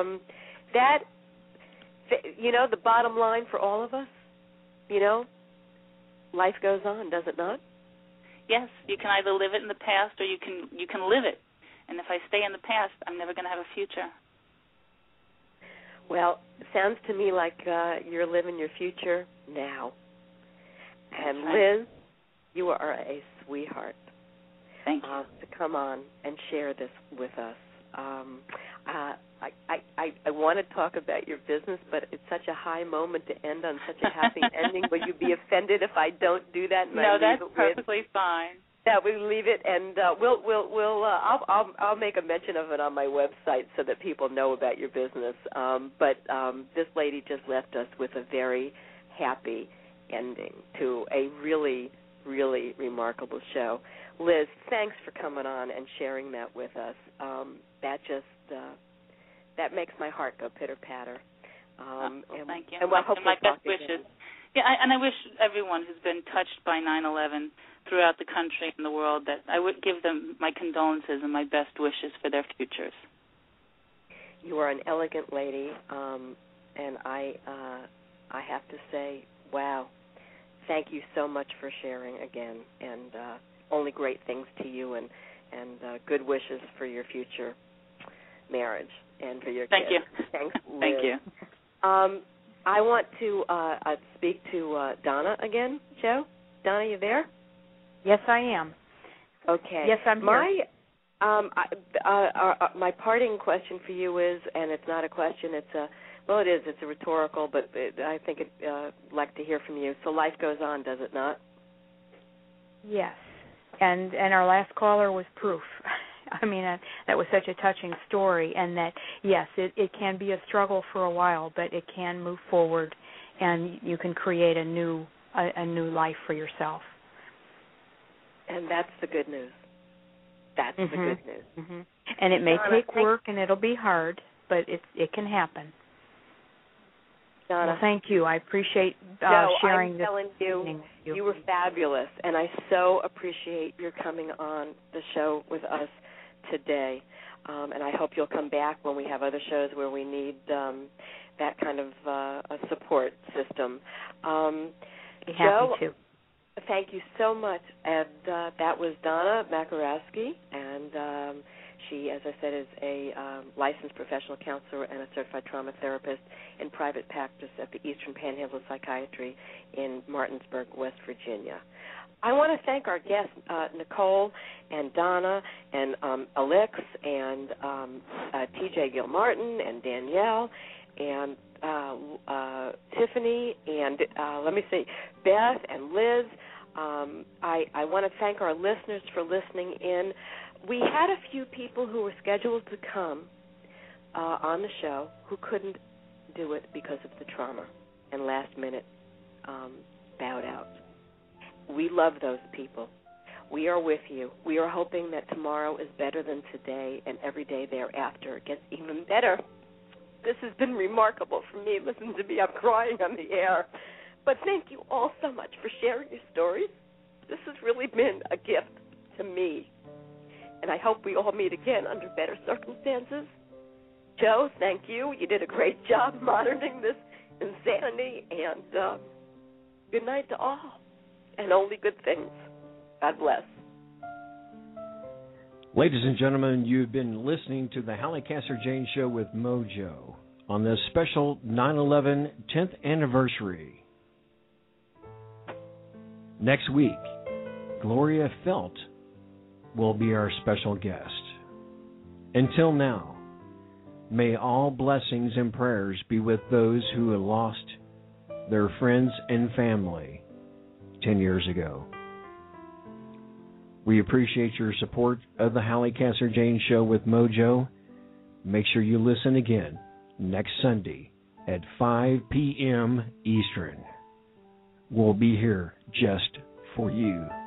The bottom line for all of us, life goes on, does it not? Yes, you can either live it in the past or you can live it. And if I stay in the past, I'm never going to have a future. Well, it sounds to me like you're living your future now. And Liz, you are a sweetheart. Thank you. To come on and share this with us. I want to talk about your business, but it's such a high moment to end on such a happy ending. Will you be offended if I don't do that? No, that's perfectly fine. That we leave it, and I'll make a mention of it on my website so that people know about your business. But this lady just left us with a very happy ending to a really, really remarkable show. Liz, thanks for coming on and sharing that with us. That makes my heart go pitter-patter. Thank you. And I hope my best wishes. Again. Yeah, and I wish everyone who's been touched by 9/11 throughout the country and the world that I would give them my condolences and my best wishes for their futures. You are an elegant lady, and I have to say, wow, thank you so much for sharing again, and only great things to you, and good wishes for your future marriage and for your Thank kids. You. Thanks, Liz. Thank you. I want to speak to Donna again. Joe? Donna, you there? Yes, I am. Okay. Yes, I'm here. My parting question for you is, and it's not a question, it's a rhetorical, but I think I'd like to hear from you. So life goes on, does it not? Yes. And our last caller was proof. I mean, that was such a touching story, and that, yes, it can be a struggle for a while, but it can move forward, and you can create a new life for yourself. And that's the good news. That's the good news. Mm-hmm. And it may take work, and it'll be hard, but it can happen. Donna, well, thank you. I appreciate sharing this. I'm telling you were fabulous, and I so appreciate your coming on the show with us today. And I hope you'll come back when we have other shows where we need that kind of a support system. Joe, happy to. Thank you so much. And that was Donna Makarowski, and she, as I said, is a licensed professional counselor and a certified trauma therapist in private practice at the Eastern Panhandle of Psychiatry in Martinsburg, West Virginia. I want to thank our guests, Nicole and Donna and Alex and T.J. Gilmartin and Danielle and Tiffany and, Beth and Liz. I want to thank our listeners for listening in. We had a few people who were scheduled to come on the show who couldn't do it because of the trauma and last minute bowed out. We love those people. We are with you. We are hoping that tomorrow is better than today, and every day thereafter it gets even better. This has been remarkable for me. Listen to me, I'm crying on the air. But thank you all so much for sharing your stories. This has really been a gift to me. And I hope we all meet again under better circumstances. Joe, thank you. You did a great job monitoring this insanity. And good night to all. And only good things. God bless. Ladies and gentlemen, you've been listening to the Hallie Castor-Jane Show with Mojo on this special 9/11 10th anniversary. Next week, Gloria Felt will be our special guest. Until now, may all blessings and prayers be with those who have lost their friends and family 10 years ago. We appreciate your support of the Hallie Castor-Jane Show with Mojo. Make sure you listen again next Sunday at 5 p.m. Eastern. We'll be here just for you.